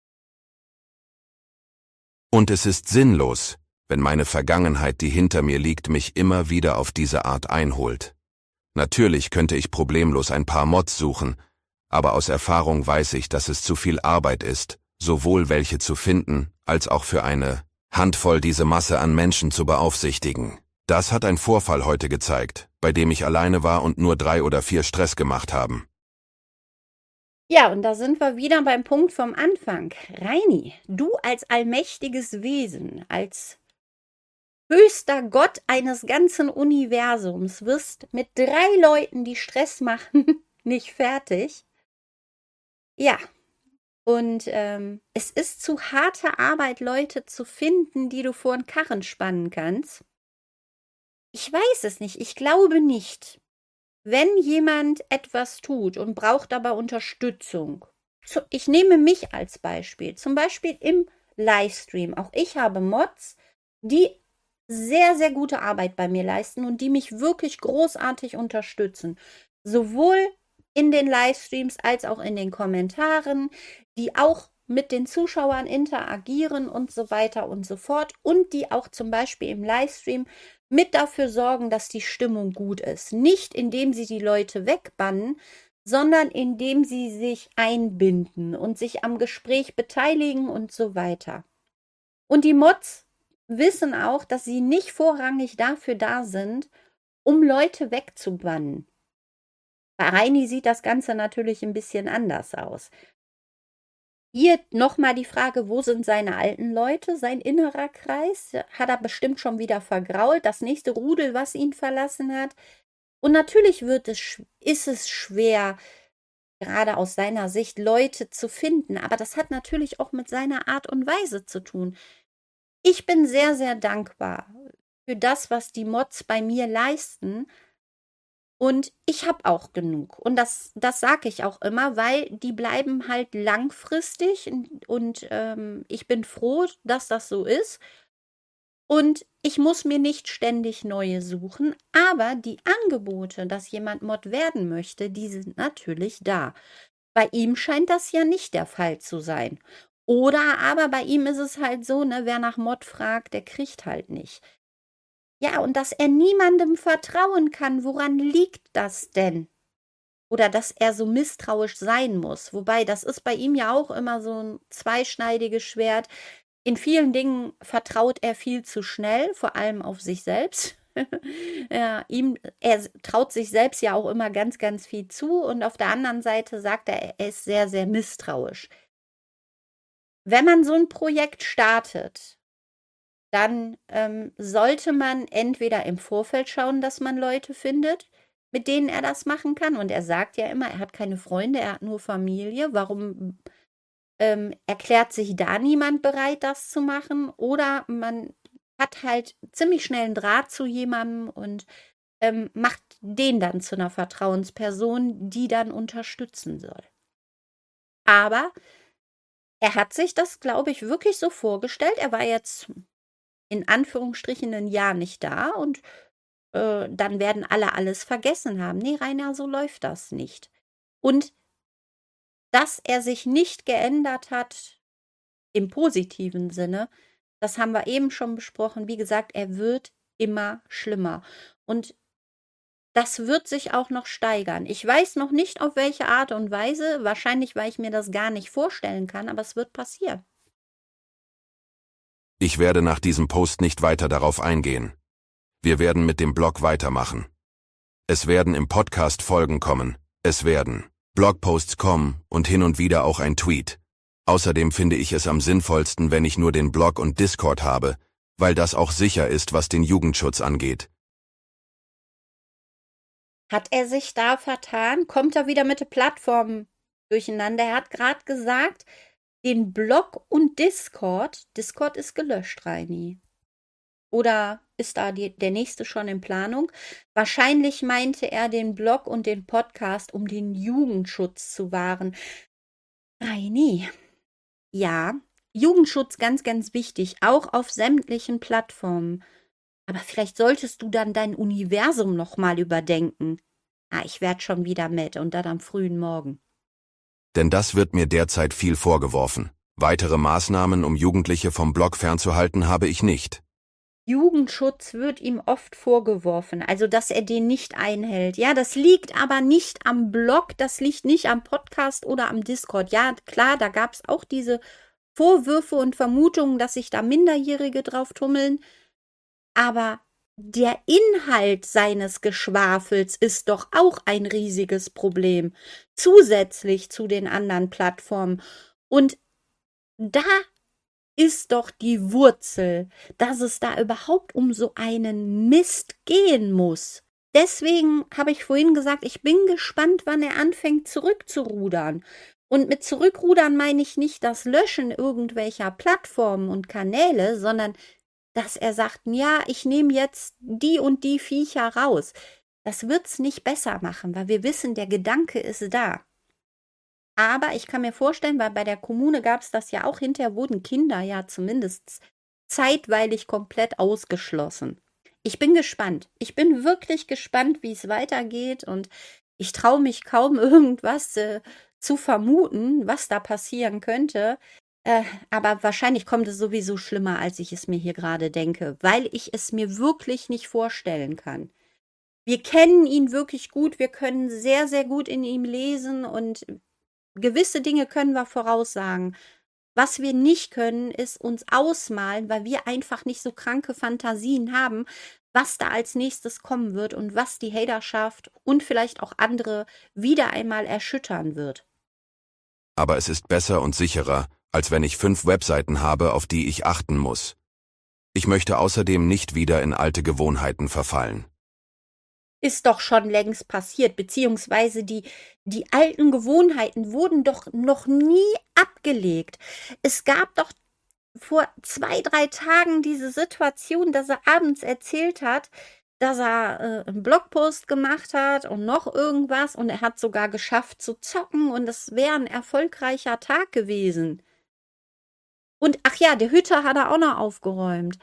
Und es ist sinnlos, wenn meine Vergangenheit, die hinter mir liegt, mich immer wieder auf diese Art einholt. Natürlich könnte ich problemlos ein paar Mods suchen, aber aus Erfahrung weiß ich, dass es zu viel Arbeit ist, sowohl welche zu finden, als auch für eine Handvoll diese Masse an Menschen zu beaufsichtigen. Das hat ein Vorfall heute gezeigt, bei dem ich alleine war und nur 3 oder 4 Stress gemacht haben. Ja, und da sind wir wieder beim Punkt vom Anfang. Reini, du als allmächtiges Wesen, als höchster Gott eines ganzen Universums, wirst mit 3 Leuten, die Stress machen, nicht fertig. Ja, und es ist zu harte Arbeit, Leute zu finden, die du vor den Karren spannen kannst. Ich weiß es nicht, ich glaube nicht. Wenn jemand etwas tut und braucht aber Unterstützung, ich nehme mich als Beispiel, zum Beispiel im Livestream. Auch ich habe Mods, die sehr, sehr gute Arbeit bei mir leisten und die mich wirklich großartig unterstützen. Sowohl in den Livestreams als auch in den Kommentaren, die auch mit den Zuschauern interagieren und so weiter und so fort und die auch zum Beispiel im Livestream mit dafür sorgen, dass die Stimmung gut ist. Nicht indem sie die Leute wegbannen, sondern indem sie sich einbinden und sich am Gespräch beteiligen und so weiter. Und die Mods wissen auch, dass sie nicht vorrangig dafür da sind, um Leute wegzubannen. Bei Reini sieht das Ganze natürlich ein bisschen anders aus. Hier nochmal die Frage, wo sind seine alten Leute, sein innerer Kreis? Hat er bestimmt schon wieder vergrault, das nächste Rudel, was ihn verlassen hat. Und natürlich ist es schwer, gerade aus seiner Sicht Leute zu finden, aber das hat natürlich auch mit seiner Art und Weise zu tun. Ich bin sehr, sehr dankbar für das, was die Mods bei mir leisten. Und ich habe auch genug. Und das sage ich auch immer, weil die bleiben halt langfristig. Und ich bin froh, dass das so ist. Und ich muss mir nicht ständig neue suchen. Aber die Angebote, dass jemand Mod werden möchte, die sind natürlich da. Bei ihm scheint das ja nicht der Fall zu sein. Oder aber bei ihm ist es halt so, ne, wer nach Mod fragt, der kriegt halt nicht. Ja, und dass er niemandem vertrauen kann, woran liegt das denn? Oder dass er so misstrauisch sein muss. Wobei, das ist bei ihm ja auch immer so ein zweischneidiges Schwert. In vielen Dingen vertraut er viel zu schnell, vor allem auf sich selbst. Ja, er traut sich selbst ja auch immer ganz, ganz viel zu. Und auf der anderen Seite sagt er ist sehr, sehr misstrauisch. Wenn man so ein Projekt startet, dann sollte man entweder im Vorfeld schauen, dass man Leute findet, mit denen er das machen kann. Und er sagt ja immer, er hat keine Freunde, er hat nur Familie. Warum erklärt sich da niemand bereit, das zu machen? Oder man hat halt ziemlich schnell einen Draht zu jemandem und macht den dann zu einer Vertrauensperson, die dann unterstützen soll. Aber er hat sich das, glaube ich, wirklich so vorgestellt. Er war jetzt in Anführungsstrichen ein Jahr nicht da und dann werden alle alles vergessen haben. Nee, Rainer, so läuft das nicht. Und dass er sich nicht geändert hat im positiven Sinne, das haben wir eben schon besprochen. Wie gesagt, er wird immer schlimmer. Und das wird sich auch noch steigern. Ich weiß noch nicht, auf welche Art und Weise. Wahrscheinlich, weil ich mir das gar nicht vorstellen kann, aber es wird passieren. Ich werde nach diesem Post nicht weiter darauf eingehen. Wir werden mit dem Blog weitermachen. Es werden im Podcast Folgen kommen. Es werden Blogposts kommen und hin und wieder auch ein Tweet. Außerdem finde ich es am sinnvollsten, wenn ich nur den Blog und Discord habe, weil das auch sicher ist, was den Jugendschutz angeht. Hat er sich da vertan? Kommt er wieder mit den Plattformen durcheinander? Er hat gerade gesagt, den Blog und Discord. Discord ist gelöscht, Reini. Oder ist da der nächste schon in Planung? Wahrscheinlich meinte er den Blog und den Podcast, um den Jugendschutz zu wahren. Reini. Ja, Jugendschutz ganz, ganz wichtig, auch auf sämtlichen Plattformen. Aber vielleicht solltest du dann dein Universum nochmal überdenken. Ich werde schon wieder mit und dann am frühen Morgen. Denn das wird mir derzeit viel vorgeworfen. Weitere Maßnahmen, um Jugendliche vom Blog fernzuhalten, habe ich nicht. Jugendschutz wird ihm oft vorgeworfen, also dass er den nicht einhält. Ja, das liegt aber nicht am Blog, das liegt nicht am Podcast oder am Discord. Ja, klar, da gab es auch diese Vorwürfe und Vermutungen, dass sich da Minderjährige drauf tummeln. Aber der Inhalt seines Geschwafels ist doch auch ein riesiges Problem, zusätzlich zu den anderen Plattformen. Und da ist doch die Wurzel, dass es da überhaupt um so einen Mist gehen muss. Deswegen habe ich vorhin gesagt, ich bin gespannt, wann er anfängt zurückzurudern. Und mit zurückrudern meine ich nicht das Löschen irgendwelcher Plattformen und Kanäle, sondern dass er sagt, ja, ich nehme jetzt die und die Viecher raus. Das wird's nicht besser machen, weil wir wissen, der Gedanke ist da. Aber ich kann mir vorstellen, weil bei der Kommune gab es das ja auch, hinterher wurden Kinder ja zumindest zeitweilig komplett ausgeschlossen. Ich bin gespannt. Ich bin wirklich gespannt, wie es weitergeht und Ich traue mich kaum irgendwas zu vermuten, was da passieren könnte. Aber wahrscheinlich kommt es sowieso schlimmer, als ich es mir hier gerade denke, weil ich es mir wirklich nicht vorstellen kann. Wir kennen ihn wirklich gut, wir können sehr, sehr gut in ihm lesen und gewisse Dinge können wir voraussagen. Was wir nicht können, ist uns ausmalen, weil wir einfach nicht so kranke Fantasien haben, was da als nächstes kommen wird und was die Haterschaft und vielleicht auch andere wieder einmal erschüttern wird. Aber es ist besser und sicherer, als wenn ich 5 Webseiten habe, auf die ich achten muss. Ich möchte außerdem nicht wieder in alte Gewohnheiten verfallen. Ist doch schon längst passiert, beziehungsweise die alten Gewohnheiten wurden doch noch nie abgelegt. Es gab doch vor 2, 3 Tagen diese Situation, dass er abends erzählt hat, dass er einen Blogpost gemacht hat und noch irgendwas und er hat sogar geschafft zu zocken und es wäre ein erfolgreicher Tag gewesen. Und ach ja, die Hütte hat er auch noch aufgeräumt.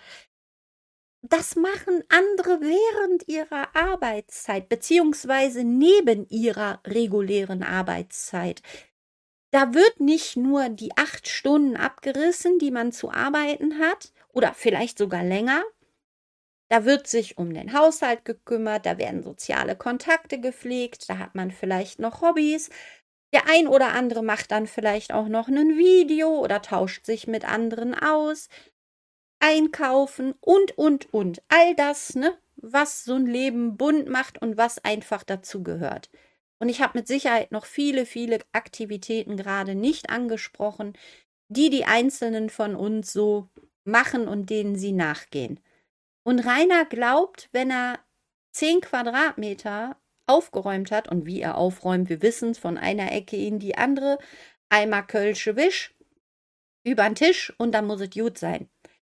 Das machen andere während ihrer Arbeitszeit, beziehungsweise neben ihrer regulären Arbeitszeit. Da wird nicht nur die 8 Stunden abgerissen, die man zu arbeiten hat, oder vielleicht sogar länger. Da wird sich um den Haushalt gekümmert, da werden soziale Kontakte gepflegt, da hat man vielleicht noch Hobbys. Der ein oder andere macht dann vielleicht auch noch ein Video oder tauscht sich mit anderen aus. Einkaufen und. All das, ne, was so ein Leben bunt macht und was einfach dazu gehört. Und ich habe mit Sicherheit noch viele, viele Aktivitäten gerade nicht angesprochen, die Einzelnen von uns so machen und denen sie nachgehen. Und Rainer glaubt, wenn er 10 Quadratmeter aufgeräumt hat, und wie er aufräumt, wir wissen es, von einer Ecke in die andere, einmal Kölsche Wisch, über den Tisch und dann muss es gut sein.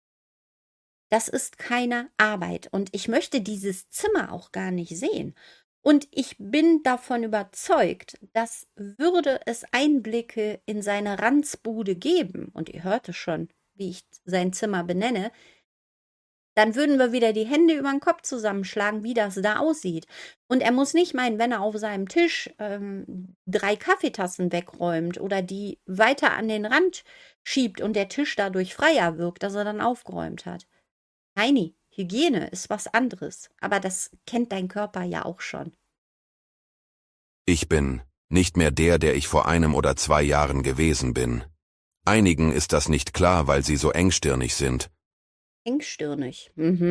Das ist keine Arbeit und ich möchte dieses Zimmer auch gar nicht sehen. Und ich bin davon überzeugt, dass würde es Einblicke in seine Ranzbude geben, und ihr hört es schon, wie ich sein Zimmer benenne, dann würden wir wieder die Hände über den Kopf zusammenschlagen, wie das da aussieht. Und er muss nicht meinen, wenn er auf seinem Tisch 3 Kaffeetassen wegräumt oder die weiter an den Rand schiebt und der Tisch dadurch freier wirkt, dass er dann aufgeräumt hat. Heini, Hygiene ist was anderes, aber das kennt dein Körper ja auch schon. Ich bin nicht mehr der ich vor 1 oder 2 Jahren gewesen bin. Einigen ist das nicht klar, weil sie so engstirnig sind. Engstirnig.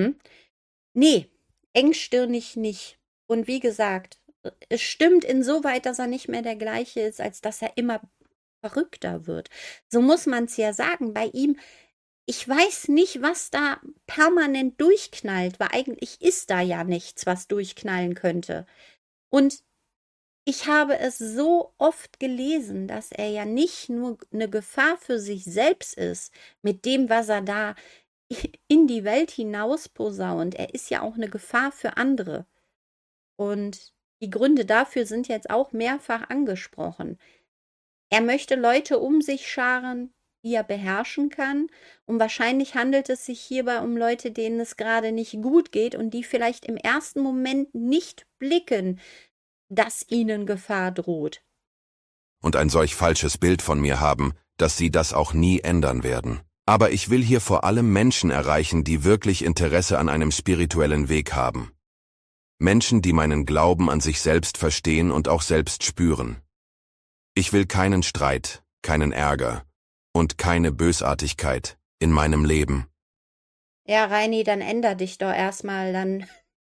Nee, engstirnig nicht. Und wie gesagt, es stimmt insoweit, dass er nicht mehr der gleiche ist, als dass er immer verrückter wird. So muss man es ja sagen. Bei ihm, ich weiß nicht, was da permanent durchknallt, weil eigentlich ist da ja nichts, was durchknallen könnte. Und ich habe es so oft gelesen, dass er ja nicht nur eine Gefahr für sich selbst ist, mit dem, was er da in die Welt hinaus posaunt. Er ist ja auch eine Gefahr für andere. Und die Gründe dafür sind jetzt auch mehrfach angesprochen. Er möchte Leute um sich scharen, die er beherrschen kann. Und wahrscheinlich handelt es sich hierbei um Leute, denen es gerade nicht gut geht und die vielleicht im ersten Moment nicht blicken, dass ihnen Gefahr droht. Und ein solch falsches Bild von mir haben, dass sie das auch nie ändern werden. Aber ich will hier vor allem Menschen erreichen, die wirklich Interesse an einem spirituellen Weg haben. Menschen, die meinen Glauben an sich selbst verstehen und auch selbst spüren. Ich will keinen Streit, keinen Ärger und keine Bösartigkeit in meinem Leben. Ja, Reini, dann änder dich doch erstmal, dann.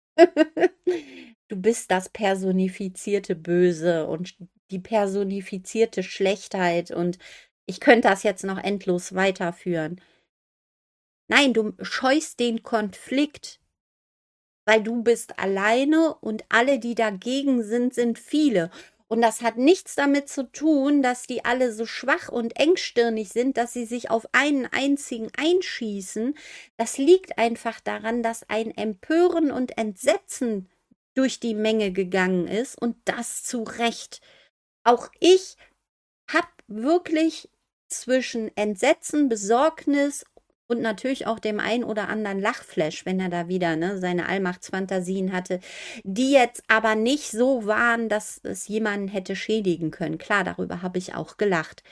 Du bist das personifizierte Böse und die personifizierte Schlechtheit und ich könnte das jetzt noch endlos weiterführen. Nein, du scheust den Konflikt, weil du bist alleine und alle, die dagegen sind, sind viele. Und das hat nichts damit zu tun, dass die alle so schwach und engstirnig sind, dass sie sich auf einen einzigen einschießen. Das liegt einfach daran, dass ein Empören und Entsetzen durch die Menge gegangen ist und das zu Recht. Auch ich habe wirklich zwischen Entsetzen, Besorgnis und natürlich auch dem ein oder anderen Lachflash, wenn er da wieder seine Allmachtsfantasien hatte, die jetzt aber nicht so waren, dass es jemanden hätte schädigen können. Klar, darüber habe ich auch gelacht.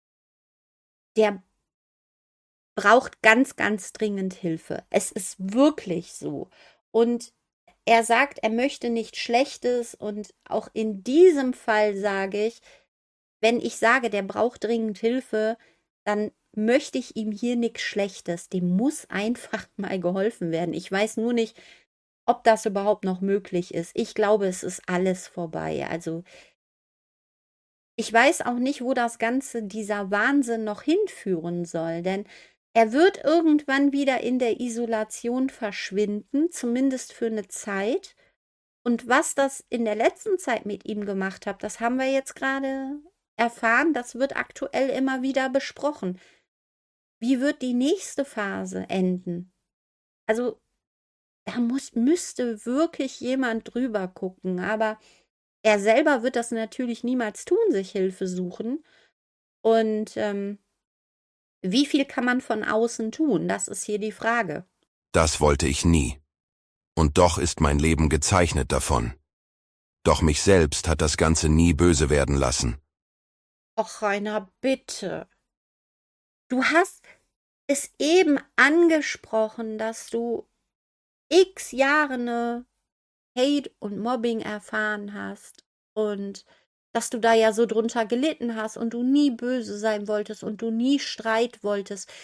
Der braucht ganz, ganz dringend Hilfe. Es ist wirklich so. Und er sagt, er möchte nichts Schlechtes, und auch in diesem Fall sage ich, wenn ich sage, der braucht dringend Hilfe, dann möchte ich ihm hier nichts Schlechtes. Dem muss einfach mal geholfen werden. Ich weiß nur nicht, ob das überhaupt noch möglich ist. Ich glaube, es ist alles vorbei. Also ich weiß auch nicht, wo das Ganze, dieser Wahnsinn noch hinführen soll, denn er wird irgendwann wieder in der Isolation verschwinden, zumindest für eine Zeit. Und was das in der letzten Zeit mit ihm gemacht hat, das haben wir jetzt gerade erfahren, das wird aktuell immer wieder besprochen. Wie wird die nächste Phase enden? Also da müsste wirklich jemand drüber gucken, aber er selber wird das natürlich niemals tun, sich Hilfe suchen. Und wie viel kann man von außen tun? Das ist hier die Frage. Das wollte ich nie. Und doch ist mein Leben gezeichnet davon. Doch mich selbst hat das Ganze nie böse werden lassen. Och, Rainer, bitte. Du hast es eben angesprochen, dass du x Jahre eine Hate und Mobbing erfahren hast und dass du da ja so drunter gelitten hast und du nie böse sein wolltest und du nie Streit wolltest.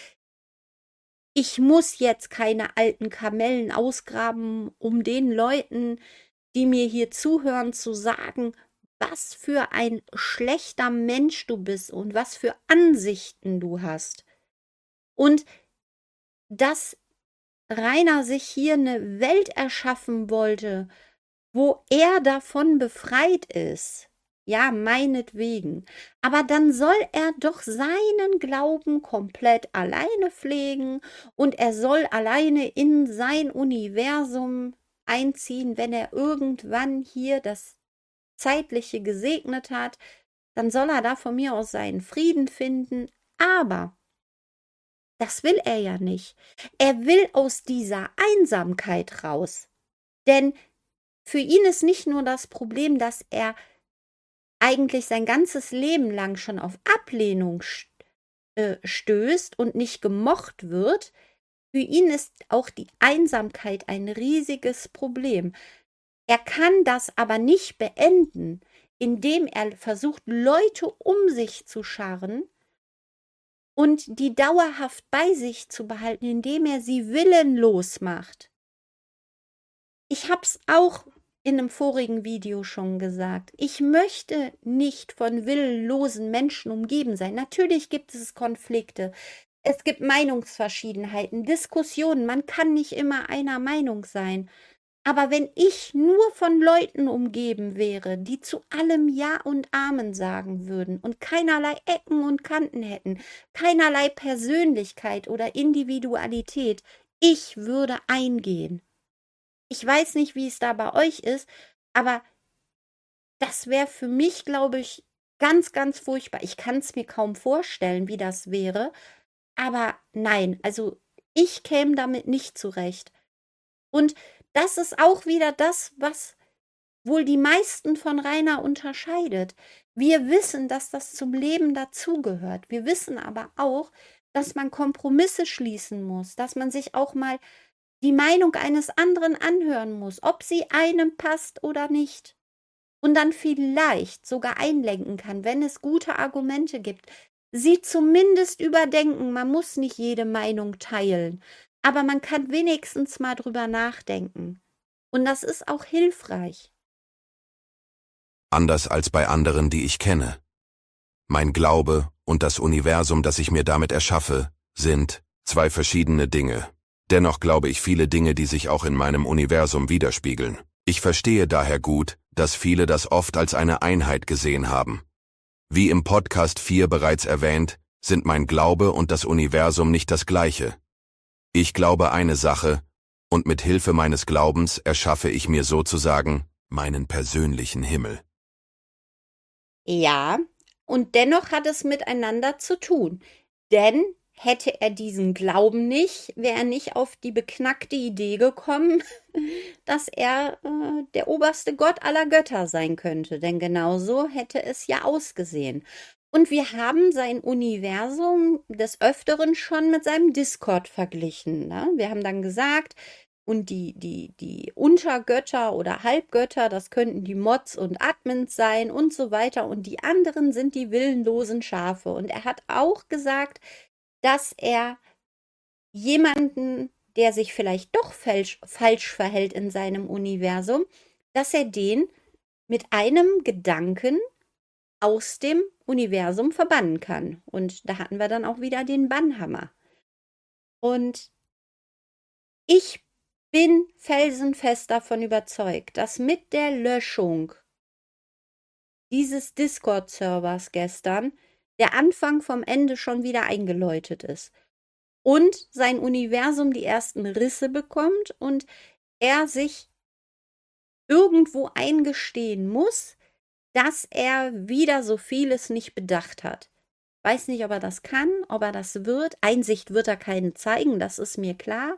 Ich muss jetzt keine alten Kamellen ausgraben, um den Leuten, die mir hier zuhören, zu sagen, was für ein schlechter Mensch du bist und was für Ansichten du hast. Und dass Rainer sich hier eine Welt erschaffen wollte, wo er davon befreit ist. Ja, meinetwegen. Aber dann soll er doch seinen Glauben komplett alleine pflegen und er soll alleine in sein Universum einziehen, wenn er irgendwann hier das Zeitliche gesegnet hat. Dann soll er da von mir aus seinen Frieden finden. Aber das will er ja nicht. Er will aus dieser Einsamkeit raus. Denn für ihn ist nicht nur das Problem, dass er eigentlich sein ganzes Leben lang schon auf Ablehnung stößt und nicht gemocht wird. Für ihn ist auch die Einsamkeit ein riesiges Problem. Er kann das aber nicht beenden, indem er versucht, Leute um sich zu scharren und die dauerhaft bei sich zu behalten, indem er sie willenlos macht. Ich habe es auch in einem vorigen Video schon gesagt. Ich möchte nicht von willenlosen Menschen umgeben sein. Natürlich gibt es Konflikte. Es gibt Meinungsverschiedenheiten, Diskussionen. Man kann nicht immer einer Meinung sein. Aber wenn ich nur von Leuten umgeben wäre, die zu allem Ja und Amen sagen würden und keinerlei Ecken und Kanten hätten, keinerlei Persönlichkeit oder Individualität, ich würde eingehen. Ich weiß nicht, wie es da bei euch ist, aber das wäre für mich, glaube ich, ganz, ganz furchtbar. Ich kann es mir kaum vorstellen, wie das wäre, aber nein, also ich käme damit nicht zurecht. Und das ist auch wieder das, was wohl die meisten von Rainer unterscheidet. Wir wissen, dass das zum Leben dazugehört. Wir wissen aber auch, dass man Kompromisse schließen muss, dass man sich auch mal die Meinung eines anderen anhören muss, ob sie einem passt oder nicht. Und dann vielleicht sogar einlenken kann, wenn es gute Argumente gibt. Sie zumindest überdenken, man muss nicht jede Meinung teilen, aber man kann wenigstens mal drüber nachdenken. Und das ist auch hilfreich. Anders als bei anderen, die ich kenne. Mein Glaube und das Universum, das ich mir damit erschaffe, sind zwei verschiedene Dinge. Dennoch glaube ich viele Dinge, die sich auch in meinem Universum widerspiegeln. Ich verstehe daher gut, dass viele das oft als eine Einheit gesehen haben. Wie im Podcast 4 bereits erwähnt, sind mein Glaube und das Universum nicht das Gleiche. Ich glaube eine Sache, und mit Hilfe meines Glaubens erschaffe ich mir sozusagen meinen persönlichen Himmel. Ja, und dennoch hat es miteinander zu tun. Denn hätte er diesen Glauben nicht, wäre er nicht auf die beknackte Idee gekommen, dass er der oberste Gott aller Götter sein könnte. Denn genau so hätte es ja ausgesehen. Und wir haben sein Universum des Öfteren schon mit seinem Discord verglichen. Ne? Wir haben dann gesagt, und die Untergötter oder Halbgötter, das könnten die Mods und Admins sein und so weiter. Und die anderen sind die willenlosen Schafe. Und er hat auch gesagt, dass er jemanden, der sich vielleicht doch falsch verhält in seinem Universum, dass er den mit einem Gedanken aus dem Universum verbannen kann. Und da hatten wir dann auch wieder den Bannhammer. Und ich bin felsenfest davon überzeugt, dass mit der Löschung dieses Discord-Servers gestern der Anfang vom Ende schon wieder eingeläutet ist und sein Universum die ersten Risse bekommt und er sich irgendwo eingestehen muss, dass er wieder so vieles nicht bedacht hat. Weiß nicht, ob er das kann, ob er das wird. Einsicht wird er keine zeigen, das ist mir klar.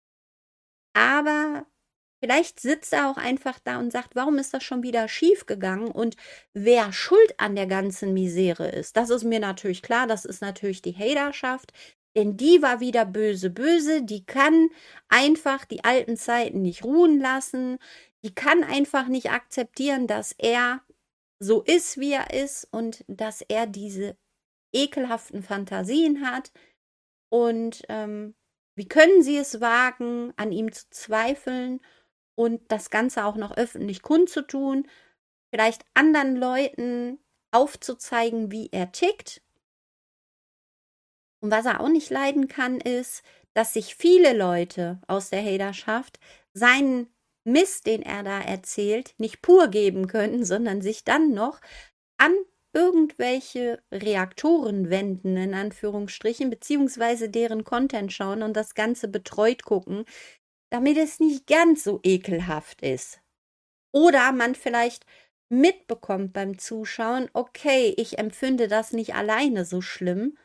Aber vielleicht sitzt er auch einfach da und sagt, warum ist das schon wieder schief gegangen und wer schuld an der ganzen Misere ist. Das ist mir natürlich klar, das ist natürlich die Haterschaft, denn die war wieder böse, böse, die kann einfach die alten Zeiten nicht ruhen lassen, die kann einfach nicht akzeptieren, dass er so ist, wie er ist und dass er diese ekelhaften Fantasien hat und wie können sie es wagen, an ihm zu zweifeln und das Ganze auch noch öffentlich kundzutun, vielleicht anderen Leuten aufzuzeigen, wie er tickt. Und was er auch nicht leiden kann, ist, dass sich viele Leute aus der Haterschaft seinen Mist, den er da erzählt, nicht pur geben können, sondern sich dann noch an irgendwelche Reaktoren wenden, in Anführungsstrichen, beziehungsweise deren Content schauen und das Ganze betreut gucken, damit es nicht ganz so ekelhaft ist. Oder man vielleicht mitbekommt beim Zuschauen, okay, ich empfinde das nicht alleine so schlimm.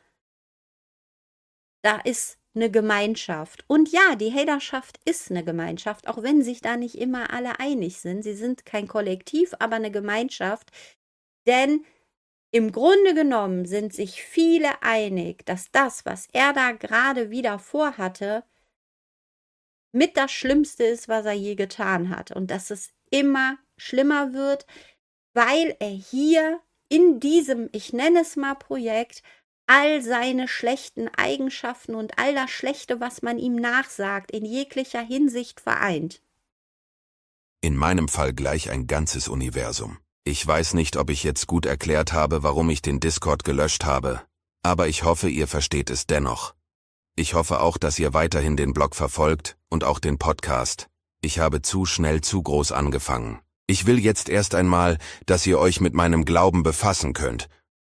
Da ist eine Gemeinschaft. Und ja, die Haterschaft ist eine Gemeinschaft, auch wenn sich da nicht immer alle einig sind. Sie sind kein Kollektiv, aber eine Gemeinschaft. Denn im Grunde genommen sind sich viele einig, dass das, was er da gerade wieder vorhatte, mit das Schlimmste ist, was er je getan hat. Und dass es immer schlimmer wird, weil er hier in diesem, ich nenne es mal Projekt, all seine schlechten Eigenschaften und all das Schlechte, was man ihm nachsagt, in jeglicher Hinsicht vereint. In meinem Fall gleich ein ganzes Universum. Ich weiß nicht, ob ich jetzt gut erklärt habe, warum ich den Discord gelöscht habe, aber ich hoffe, ihr versteht es dennoch. Ich hoffe auch, dass ihr weiterhin den Blog verfolgt und auch den Podcast. Ich habe zu schnell zu groß angefangen. Ich will jetzt erst einmal, dass ihr euch mit meinem Glauben befassen könnt.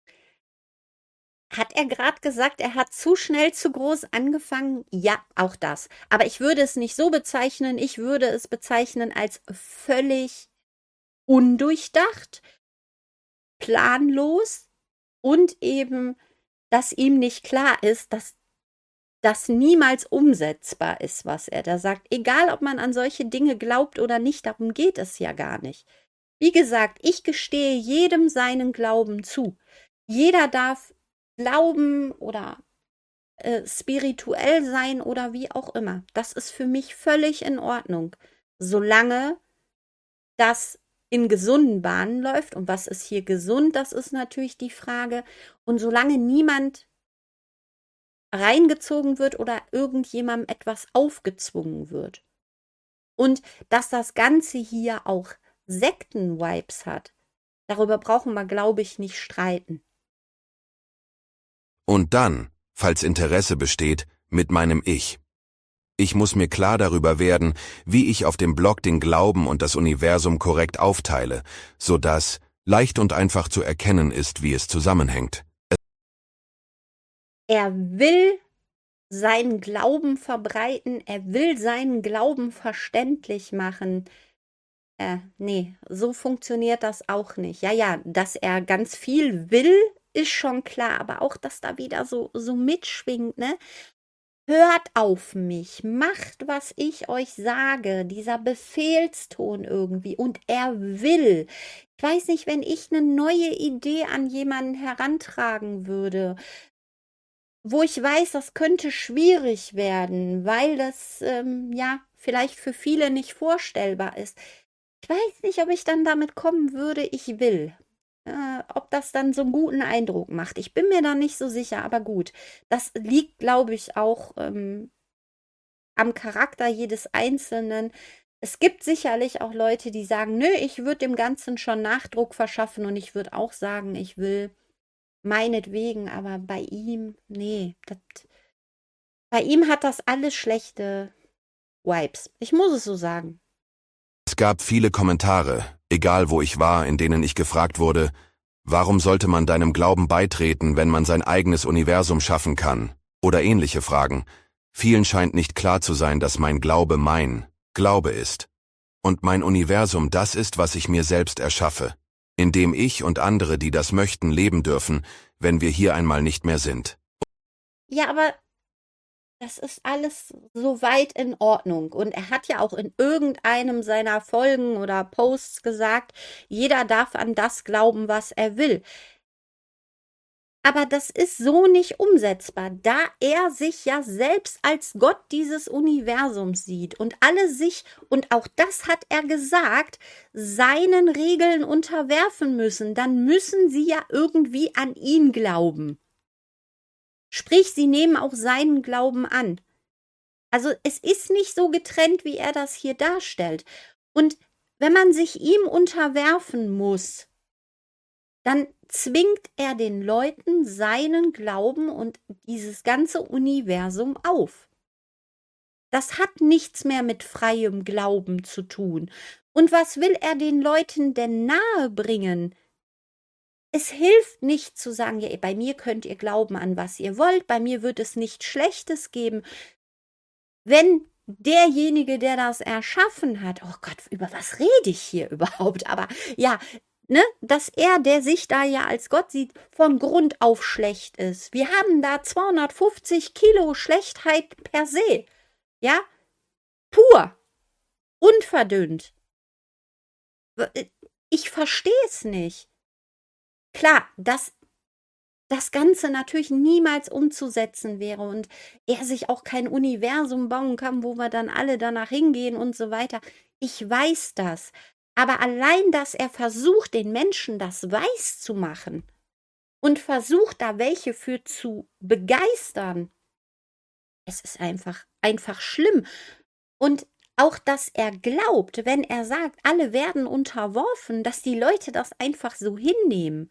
Hat er gerade gesagt, er hat zu schnell zu groß angefangen? Ja, auch das. Aber ich würde es nicht so bezeichnen. Ich würde es bezeichnen als völlig undurchdacht, planlos und eben, dass ihm nicht klar ist, dass das niemals umsetzbar ist, was er da sagt. Egal, ob man an solche Dinge glaubt oder nicht, darum geht es ja gar nicht. Wie gesagt, ich gestehe jedem seinen Glauben zu. Jeder darf glauben oder spirituell sein oder wie auch immer. Das ist für mich völlig in Ordnung, solange das in gesunden Bahnen läuft. Und was ist hier gesund, das ist natürlich die Frage. Und solange niemand reingezogen wird oder irgendjemandem etwas aufgezwungen wird. Und dass das Ganze hier auch Sekten-Vibes hat, darüber brauchen wir, glaube ich, nicht streiten. Und dann, falls Interesse besteht, mit meinem Ich. Ich muss mir klar darüber werden, wie ich auf dem Blog den Glauben und das Universum korrekt aufteile, sodass leicht und einfach zu erkennen ist, wie es zusammenhängt. Er will seinen Glauben verbreiten, er will seinen Glauben verständlich machen. Nee, so funktioniert das auch nicht. Ja, dass er ganz viel will, ist schon klar, aber auch, dass da wieder so mitschwingt, ne? Hört auf mich, macht, was ich euch sage, dieser Befehlston irgendwie. Und er will. Ich weiß nicht, wenn ich eine neue Idee an jemanden herantragen würde, wo ich weiß, das könnte schwierig werden, weil das ja vielleicht für viele nicht vorstellbar ist. Ich weiß nicht, ob ich dann damit kommen würde, ich will. Ob das dann so einen guten Eindruck macht. Ich bin mir da nicht so sicher, aber gut. Das liegt, glaube ich, auch am Charakter jedes Einzelnen. Es gibt sicherlich auch Leute, die sagen, nö, ich würde dem Ganzen schon Nachdruck verschaffen und ich würde auch sagen, ich will meinetwegen, aber bei ihm, nee, bei ihm hat das alles schlechte Vibes. Ich muss es so sagen. Es gab viele Kommentare, egal wo ich war, in denen ich gefragt wurde, warum sollte man deinem Glauben beitreten, wenn man sein eigenes Universum schaffen kann? Oder ähnliche Fragen. Vielen scheint nicht klar zu sein, dass mein Glaube ist. Und mein Universum das ist, was ich mir selbst erschaffe, in dem ich und andere, die das möchten, leben dürfen, wenn wir hier einmal nicht mehr sind. Ja, aber das ist alles soweit in Ordnung. Und er hat ja auch in irgendeinem seiner Folgen oder Posts gesagt, jeder darf an das glauben, was er will. Aber das ist so nicht umsetzbar, da er sich ja selbst als Gott dieses Universums sieht und alle sich, und auch das hat er gesagt, seinen Regeln unterwerfen müssen. Dann müssen sie ja irgendwie an ihn glauben. Sprich, sie nehmen auch seinen Glauben an. Also es ist nicht so getrennt, wie er das hier darstellt. Und wenn man sich ihm unterwerfen muss, dann zwingt er den Leuten seinen Glauben und dieses ganze Universum auf. Das hat nichts mehr mit freiem Glauben zu tun. Und was will er den Leuten denn nahebringen? Es hilft nicht zu sagen, ja, bei mir könnt ihr glauben an was ihr wollt, bei mir wird es nichts Schlechtes geben. Wenn derjenige, der das erschaffen hat, oh Gott, über was rede ich hier überhaupt? Aber ja, ne, dass er, der sich da ja als Gott sieht, von Grund auf schlecht ist. Wir haben da 250 Kilo Schlechtheit per se. Ja, pur, unverdünnt. Ich verstehe es nicht. Klar, dass das Ganze natürlich niemals umzusetzen wäre und er sich auch kein Universum bauen kann, wo wir dann alle danach hingehen und so weiter. Ich weiß das. Aber allein, dass er versucht, den Menschen das weiß zu machen und versucht, da welche für zu begeistern, es ist einfach schlimm. Und auch, dass er glaubt, wenn er sagt, alle werden unterworfen, dass die Leute das einfach so hinnehmen.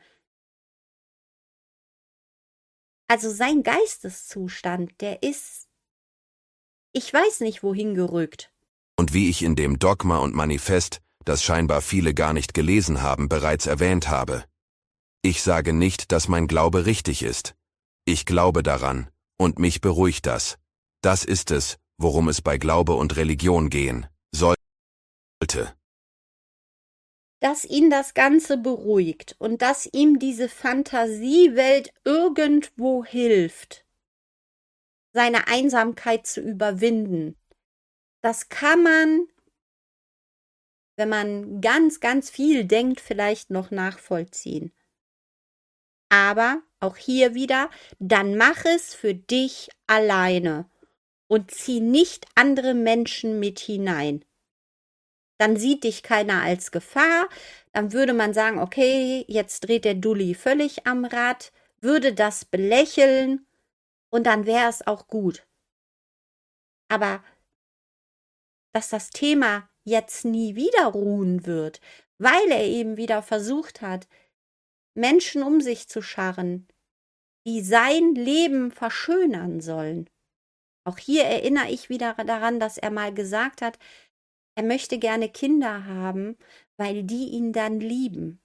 Also sein Geisteszustand, der ist, ich weiß nicht, wohin gerückt. Und wie ich in dem Dogma und Manifest, das scheinbar viele gar nicht gelesen haben, bereits erwähnt habe. Ich sage nicht, dass mein Glaube richtig ist. Ich glaube daran, und mich beruhigt das. Das ist es, worum es bei Glaube und Religion gehen sollte. Dass ihn das Ganze beruhigt und dass ihm diese Fantasiewelt irgendwo hilft, seine Einsamkeit zu überwinden. Das kann man, wenn man ganz, ganz viel denkt, vielleicht noch nachvollziehen. Aber auch hier wieder, dann mach es für dich alleine und zieh nicht andere Menschen mit hinein. Dann sieht dich keiner als Gefahr, dann würde man sagen, okay, jetzt dreht der Dulli völlig am Rad, würde das belächeln und dann wäre es auch gut. Aber dass das Thema jetzt nie wieder ruhen wird, weil er eben wieder versucht hat, Menschen um sich zu scharren, die sein Leben verschönern sollen. Auch hier erinnere ich wieder daran, dass er mal gesagt hat, er möchte gerne Kinder haben, weil die ihn dann lieben.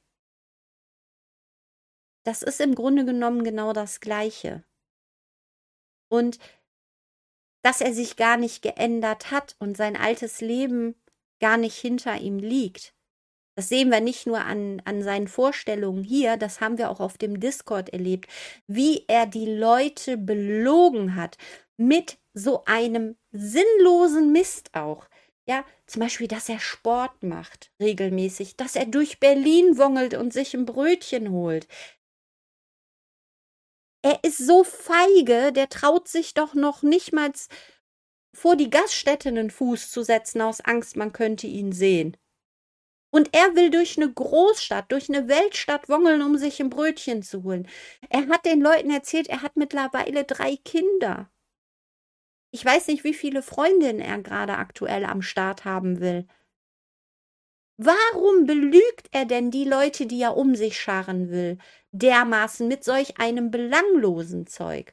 Das ist im Grunde genommen genau das Gleiche. Und dass er sich gar nicht geändert hat und sein altes Leben gar nicht hinter ihm liegt. Das sehen wir nicht nur an seinen Vorstellungen hier, das haben wir auch auf dem Discord erlebt, wie er die Leute belogen hat mit so einem sinnlosen Mist auch. Ja, zum Beispiel, dass er Sport macht regelmäßig, dass er durch Berlin wongelt und sich ein Brötchen holt. Er ist so feige, der traut sich doch noch nicht mal vor die Gaststätte einen Fuß zu setzen, aus Angst, man könnte ihn sehen. Und er will durch eine Großstadt, durch eine Weltstadt wongeln, um sich ein Brötchen zu holen. Er hat den Leuten erzählt, er hat mittlerweile 3 Kinder. Ich weiß nicht, wie viele Freundinnen er gerade aktuell am Start haben will. Warum belügt er denn die Leute, die er um sich scharen will, dermaßen mit solch einem belanglosen Zeug?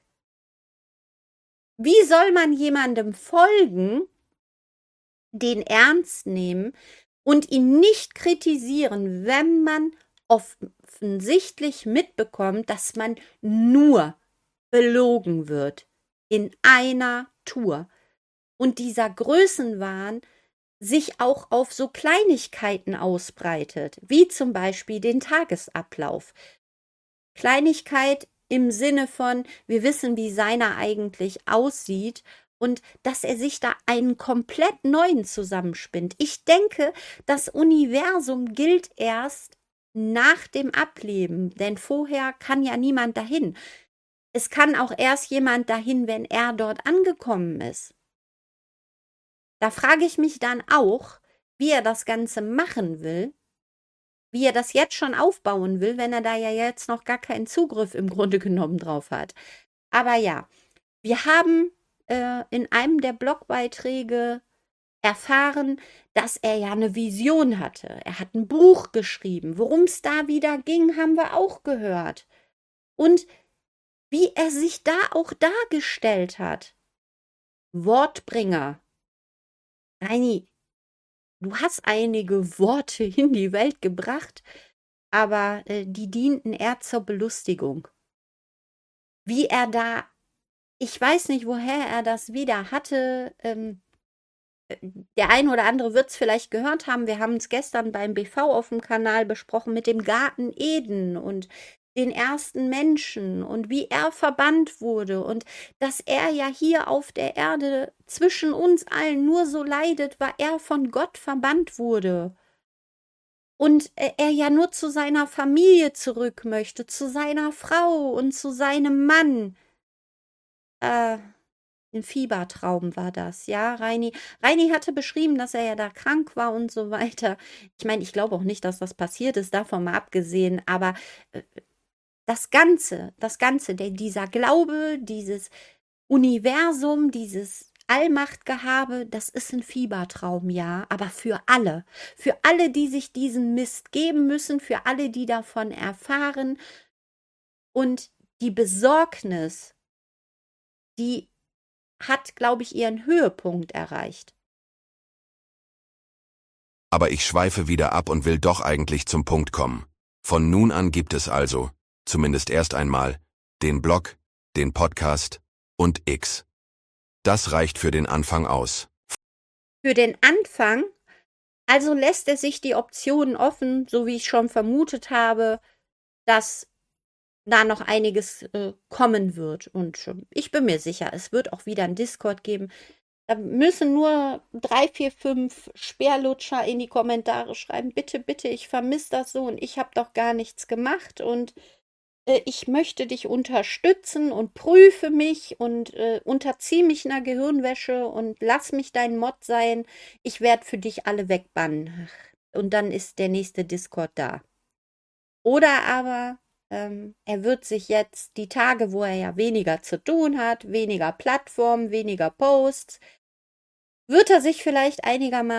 Wie soll man jemandem folgen, den ernst nehmen und ihn nicht kritisieren, wenn man offensichtlich mitbekommt, dass man nur belogen wird in einer Tour und dieser Größenwahn sich auch auf so Kleinigkeiten ausbreitet, wie zum Beispiel den Tagesablauf. Kleinigkeit im Sinne von, wir wissen, wie seiner eigentlich aussieht und dass er sich da einen komplett neuen zusammenspinnt. Ich denke, das Universum gilt erst nach dem Ableben, denn vorher kann ja niemand dahin. Es kann auch erst jemand dahin, wenn er dort angekommen ist. Da frage ich mich dann auch, wie er das Ganze machen will, wie er das jetzt schon aufbauen will, wenn er da ja jetzt noch gar keinen Zugriff im Grunde genommen drauf hat. Aber ja, wir haben in einem der Blogbeiträge erfahren, dass er ja eine Vision hatte. Er hat ein Buch geschrieben. Worum es da wieder ging, haben wir auch gehört. Und wie er sich da auch dargestellt hat. Wortbringer. Reini, du hast einige Worte in die Welt gebracht, aber die dienten eher zur Belustigung. Wie er da, ich weiß nicht, woher er das wieder hatte, der ein oder andere wird es vielleicht gehört haben, wir haben es gestern beim BV auf dem Kanal besprochen mit dem Garten Eden und den ersten Menschen und wie er verbannt wurde und dass er ja hier auf der Erde zwischen uns allen nur so leidet, weil er von Gott verbannt wurde. Und er ja nur zu seiner Familie zurück möchte, zu seiner Frau und zu seinem Mann. Ein Fiebertraum war das, ja, Reini. Reini hatte beschrieben, dass er ja da krank war und so weiter. Ich meine, ich glaube auch nicht, dass das passiert ist, davon mal abgesehen, aber das Ganze, dieser Glaube, dieses Universum, dieses Allmachtgehabe, das ist ein Fiebertraum, ja, aber für alle, die sich diesen Mist geben müssen, für alle, die davon erfahren und die Besorgnis, die hat, glaube ich, ihren Höhepunkt erreicht. Aber ich schweife wieder ab und will doch eigentlich zum Punkt kommen. Von nun an gibt es also, zumindest erst einmal, den Blog, den Podcast und X. Das reicht für den Anfang aus. Für den Anfang, also lässt er sich die Optionen offen, so wie ich schon vermutet habe, dass da noch einiges kommen wird. Und ich bin mir sicher, es wird auch wieder ein Discord geben. Da müssen nur 3, 4, 5 Speerlutscher in die Kommentare schreiben, bitte, bitte, ich vermisse das so und ich habe doch gar nichts gemacht und ich möchte dich unterstützen und prüfe mich und unterziehe mich einer Gehirnwäsche und lass mich dein Mod sein. Ich werde für dich alle wegbannen. Und dann ist der nächste Discord da. Oder aber er wird sich jetzt die Tage, wo er ja weniger zu tun hat, weniger Plattformen, weniger Posts, wird er sich vielleicht einigen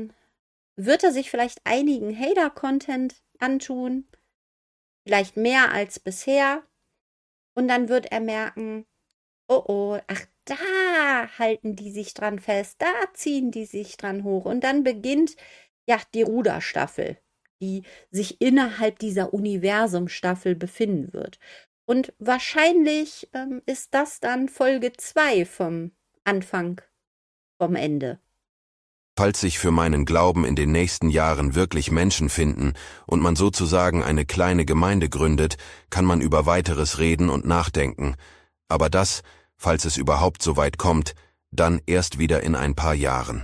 Hater-Content antun, vielleicht mehr als bisher, und dann wird er merken, oh oh, ach, da halten die sich dran fest, da ziehen die sich dran hoch, und dann beginnt ja die Ruderstaffel, die sich innerhalb dieser Universumstaffel befinden wird. Und wahrscheinlich ist das dann Folge 2 vom Anfang, vom Ende. Falls sich für meinen Glauben in den nächsten Jahren wirklich Menschen finden und man sozusagen eine kleine Gemeinde gründet, kann man über weiteres reden und nachdenken. Aber das, falls es überhaupt so weit kommt, dann erst wieder in ein paar Jahren.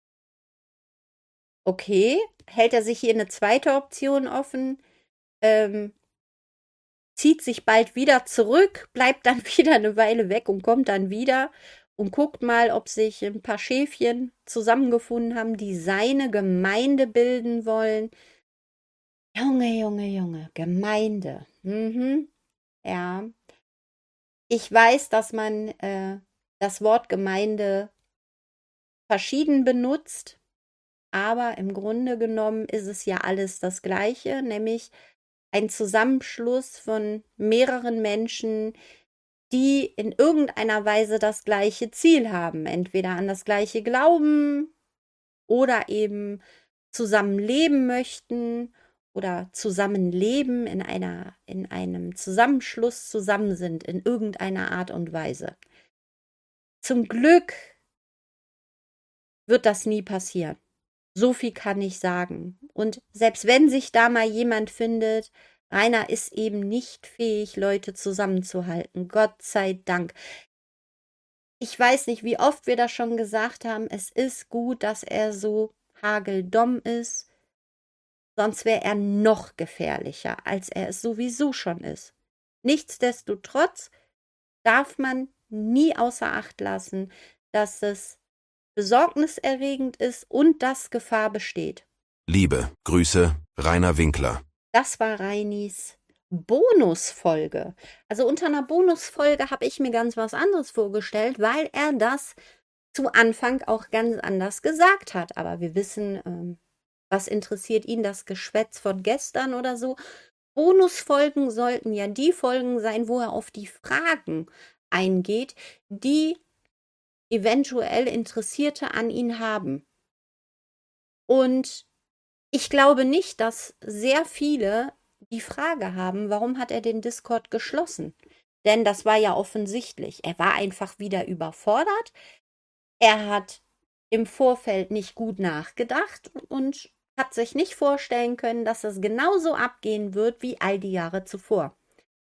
Okay, hält er sich hier eine zweite Option offen, zieht sich bald wieder zurück, bleibt dann wieder eine Weile weg und kommt dann wieder und guckt mal, ob sich ein paar Schäfchen zusammengefunden haben, die seine Gemeinde bilden wollen. Junge, Gemeinde. Ja. Ich weiß, dass man das Wort Gemeinde verschieden benutzt, aber im Grunde genommen ist es ja alles das Gleiche, nämlich ein Zusammenschluss von mehreren Menschen, die in irgendeiner Weise das gleiche Ziel haben, entweder an das gleiche glauben oder eben zusammen leben möchten oder zusammenleben in einem Zusammenschluss zusammen sind in irgendeiner Art und Weise. Zum Glück wird das nie passieren. So viel kann ich sagen. Und selbst wenn sich da mal jemand findet, Rainer ist eben nicht fähig, Leute zusammenzuhalten. Gott sei Dank. Ich weiß nicht, wie oft wir das schon gesagt haben. Es ist gut, dass er so hageldumm ist. Sonst wäre er noch gefährlicher, als er es sowieso schon ist. Nichtsdestotrotz darf man nie außer Acht lassen, dass es besorgniserregend ist und dass Gefahr besteht. Liebe Grüße, Rainer Winkler. Das war Reinis Bonusfolge. Also unter einer Bonusfolge habe ich mir ganz was anderes vorgestellt, weil er das zu Anfang auch ganz anders gesagt hat. Aber wir wissen, was interessiert ihn, das Geschwätz von gestern oder so. Bonusfolgen sollten ja die Folgen sein, wo er auf die Fragen eingeht, die eventuell Interessierte an ihn haben. Und ich glaube nicht, dass sehr viele die Frage haben, warum hat er den Discord geschlossen? Denn das war ja offensichtlich. Er war einfach wieder überfordert. Er hat im Vorfeld nicht gut nachgedacht und hat sich nicht vorstellen können, dass es genauso abgehen wird wie all die Jahre zuvor.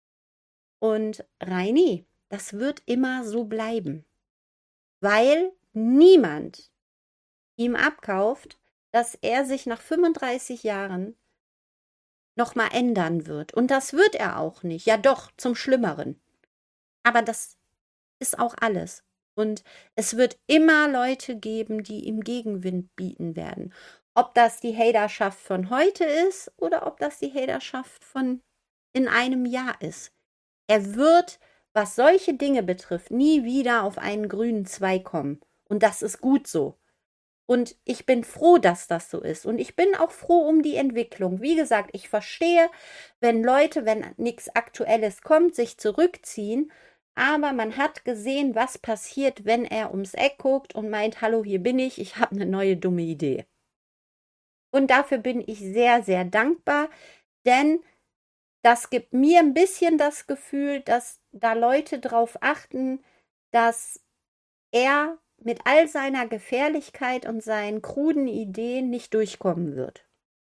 Und Reini, das wird immer so bleiben, weil niemand ihm abkauft, dass er sich nach 35 Jahren nochmal ändern wird. Und das wird er auch nicht. Ja doch, zum Schlimmeren. Aber das ist auch alles. Und es wird immer Leute geben, die ihm Gegenwind bieten werden. Ob das die Haterschaft von heute ist oder ob das die Haterschaft von in einem Jahr ist. Er wird, was solche Dinge betrifft, nie wieder auf einen grünen Zweig kommen. Und das ist gut so. Und ich bin froh, dass das so ist. Und ich bin auch froh um die Entwicklung. Wie gesagt, ich verstehe, wenn Leute, wenn nichts Aktuelles kommt, sich zurückziehen. Aber man hat gesehen, was passiert, wenn er ums Eck guckt und meint, hallo, hier bin ich habe eine neue dumme Idee. Und dafür bin ich sehr, sehr dankbar, denn das gibt mir ein bisschen das Gefühl, dass da Leute drauf achten, dass er mit all seiner Gefährlichkeit und seinen kruden Ideen nicht durchkommen wird.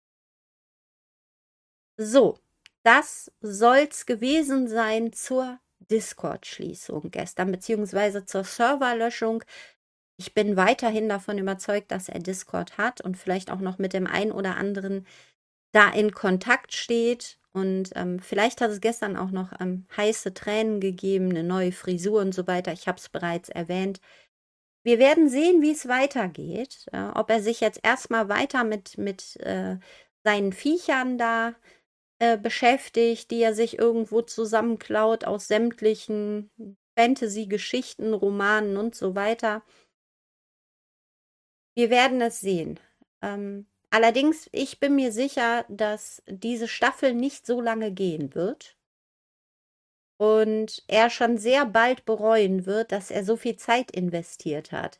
So, das soll's gewesen sein zur Discord-Schließung gestern, beziehungsweise zur Serverlöschung. Ich bin weiterhin davon überzeugt, dass er Discord hat und vielleicht auch noch mit dem einen oder anderen da in Kontakt steht. Und vielleicht hat es gestern auch noch heiße Tränen gegeben, eine neue Frisur und so weiter. Ich habe es bereits erwähnt. Wir werden sehen, wie es weitergeht. Ob er sich jetzt erstmal weiter mit seinen Viechern da beschäftigt, die er sich irgendwo zusammenklaut aus sämtlichen Fantasy-Geschichten, Romanen und so weiter. Wir werden es sehen. Allerdings, ich bin mir sicher, dass diese Staffel nicht so lange gehen wird und er schon sehr bald bereuen wird, dass er so viel Zeit investiert hat.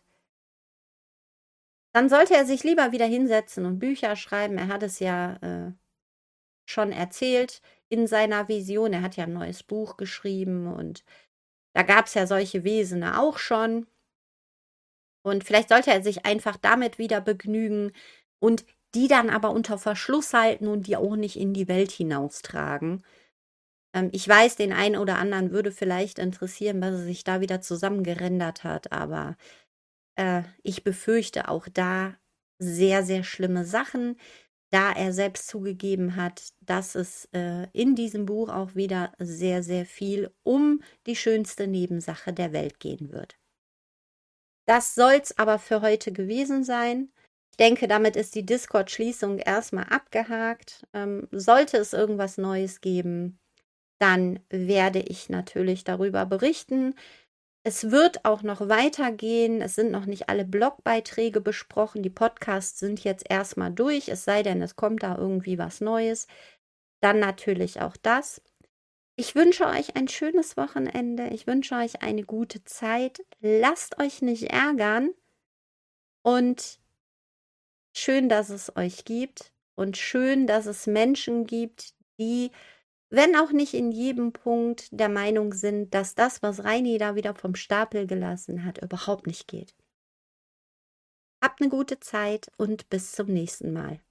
Dann sollte er sich lieber wieder hinsetzen und Bücher schreiben. Er hat es ja schon erzählt in seiner Vision. Er hat ja ein neues Buch geschrieben und da gab es ja solche Wesen auch schon. Und vielleicht sollte er sich einfach damit wieder begnügen und die dann aber unter Verschluss halten und die auch nicht in die Welt hinaustragen. Ich weiß, den einen oder anderen würde vielleicht interessieren, was er sich da wieder zusammengerendert hat, aber ich befürchte auch da sehr, sehr schlimme Sachen, da er selbst zugegeben hat, dass es in diesem Buch auch wieder sehr, sehr viel um die schönste Nebensache der Welt gehen wird. Das soll's aber für heute gewesen sein. Ich denke, damit ist die Discord-Schließung erstmal abgehakt. Sollte es irgendwas Neues geben, dann werde ich natürlich darüber berichten. Es wird auch noch weitergehen. Es sind noch nicht alle Blogbeiträge besprochen. Die Podcasts sind jetzt erstmal durch, es sei denn, es kommt da irgendwie was Neues. Dann natürlich auch das. Ich wünsche euch ein schönes Wochenende. Ich wünsche euch eine gute Zeit. Lasst euch nicht ärgern. Und schön, dass es euch gibt. Und schön, dass es Menschen gibt, die, wenn auch nicht in jedem Punkt, der Meinung sind, dass das, was Reini da wieder vom Stapel gelassen hat, überhaupt nicht geht. Habt eine gute Zeit und bis zum nächsten Mal.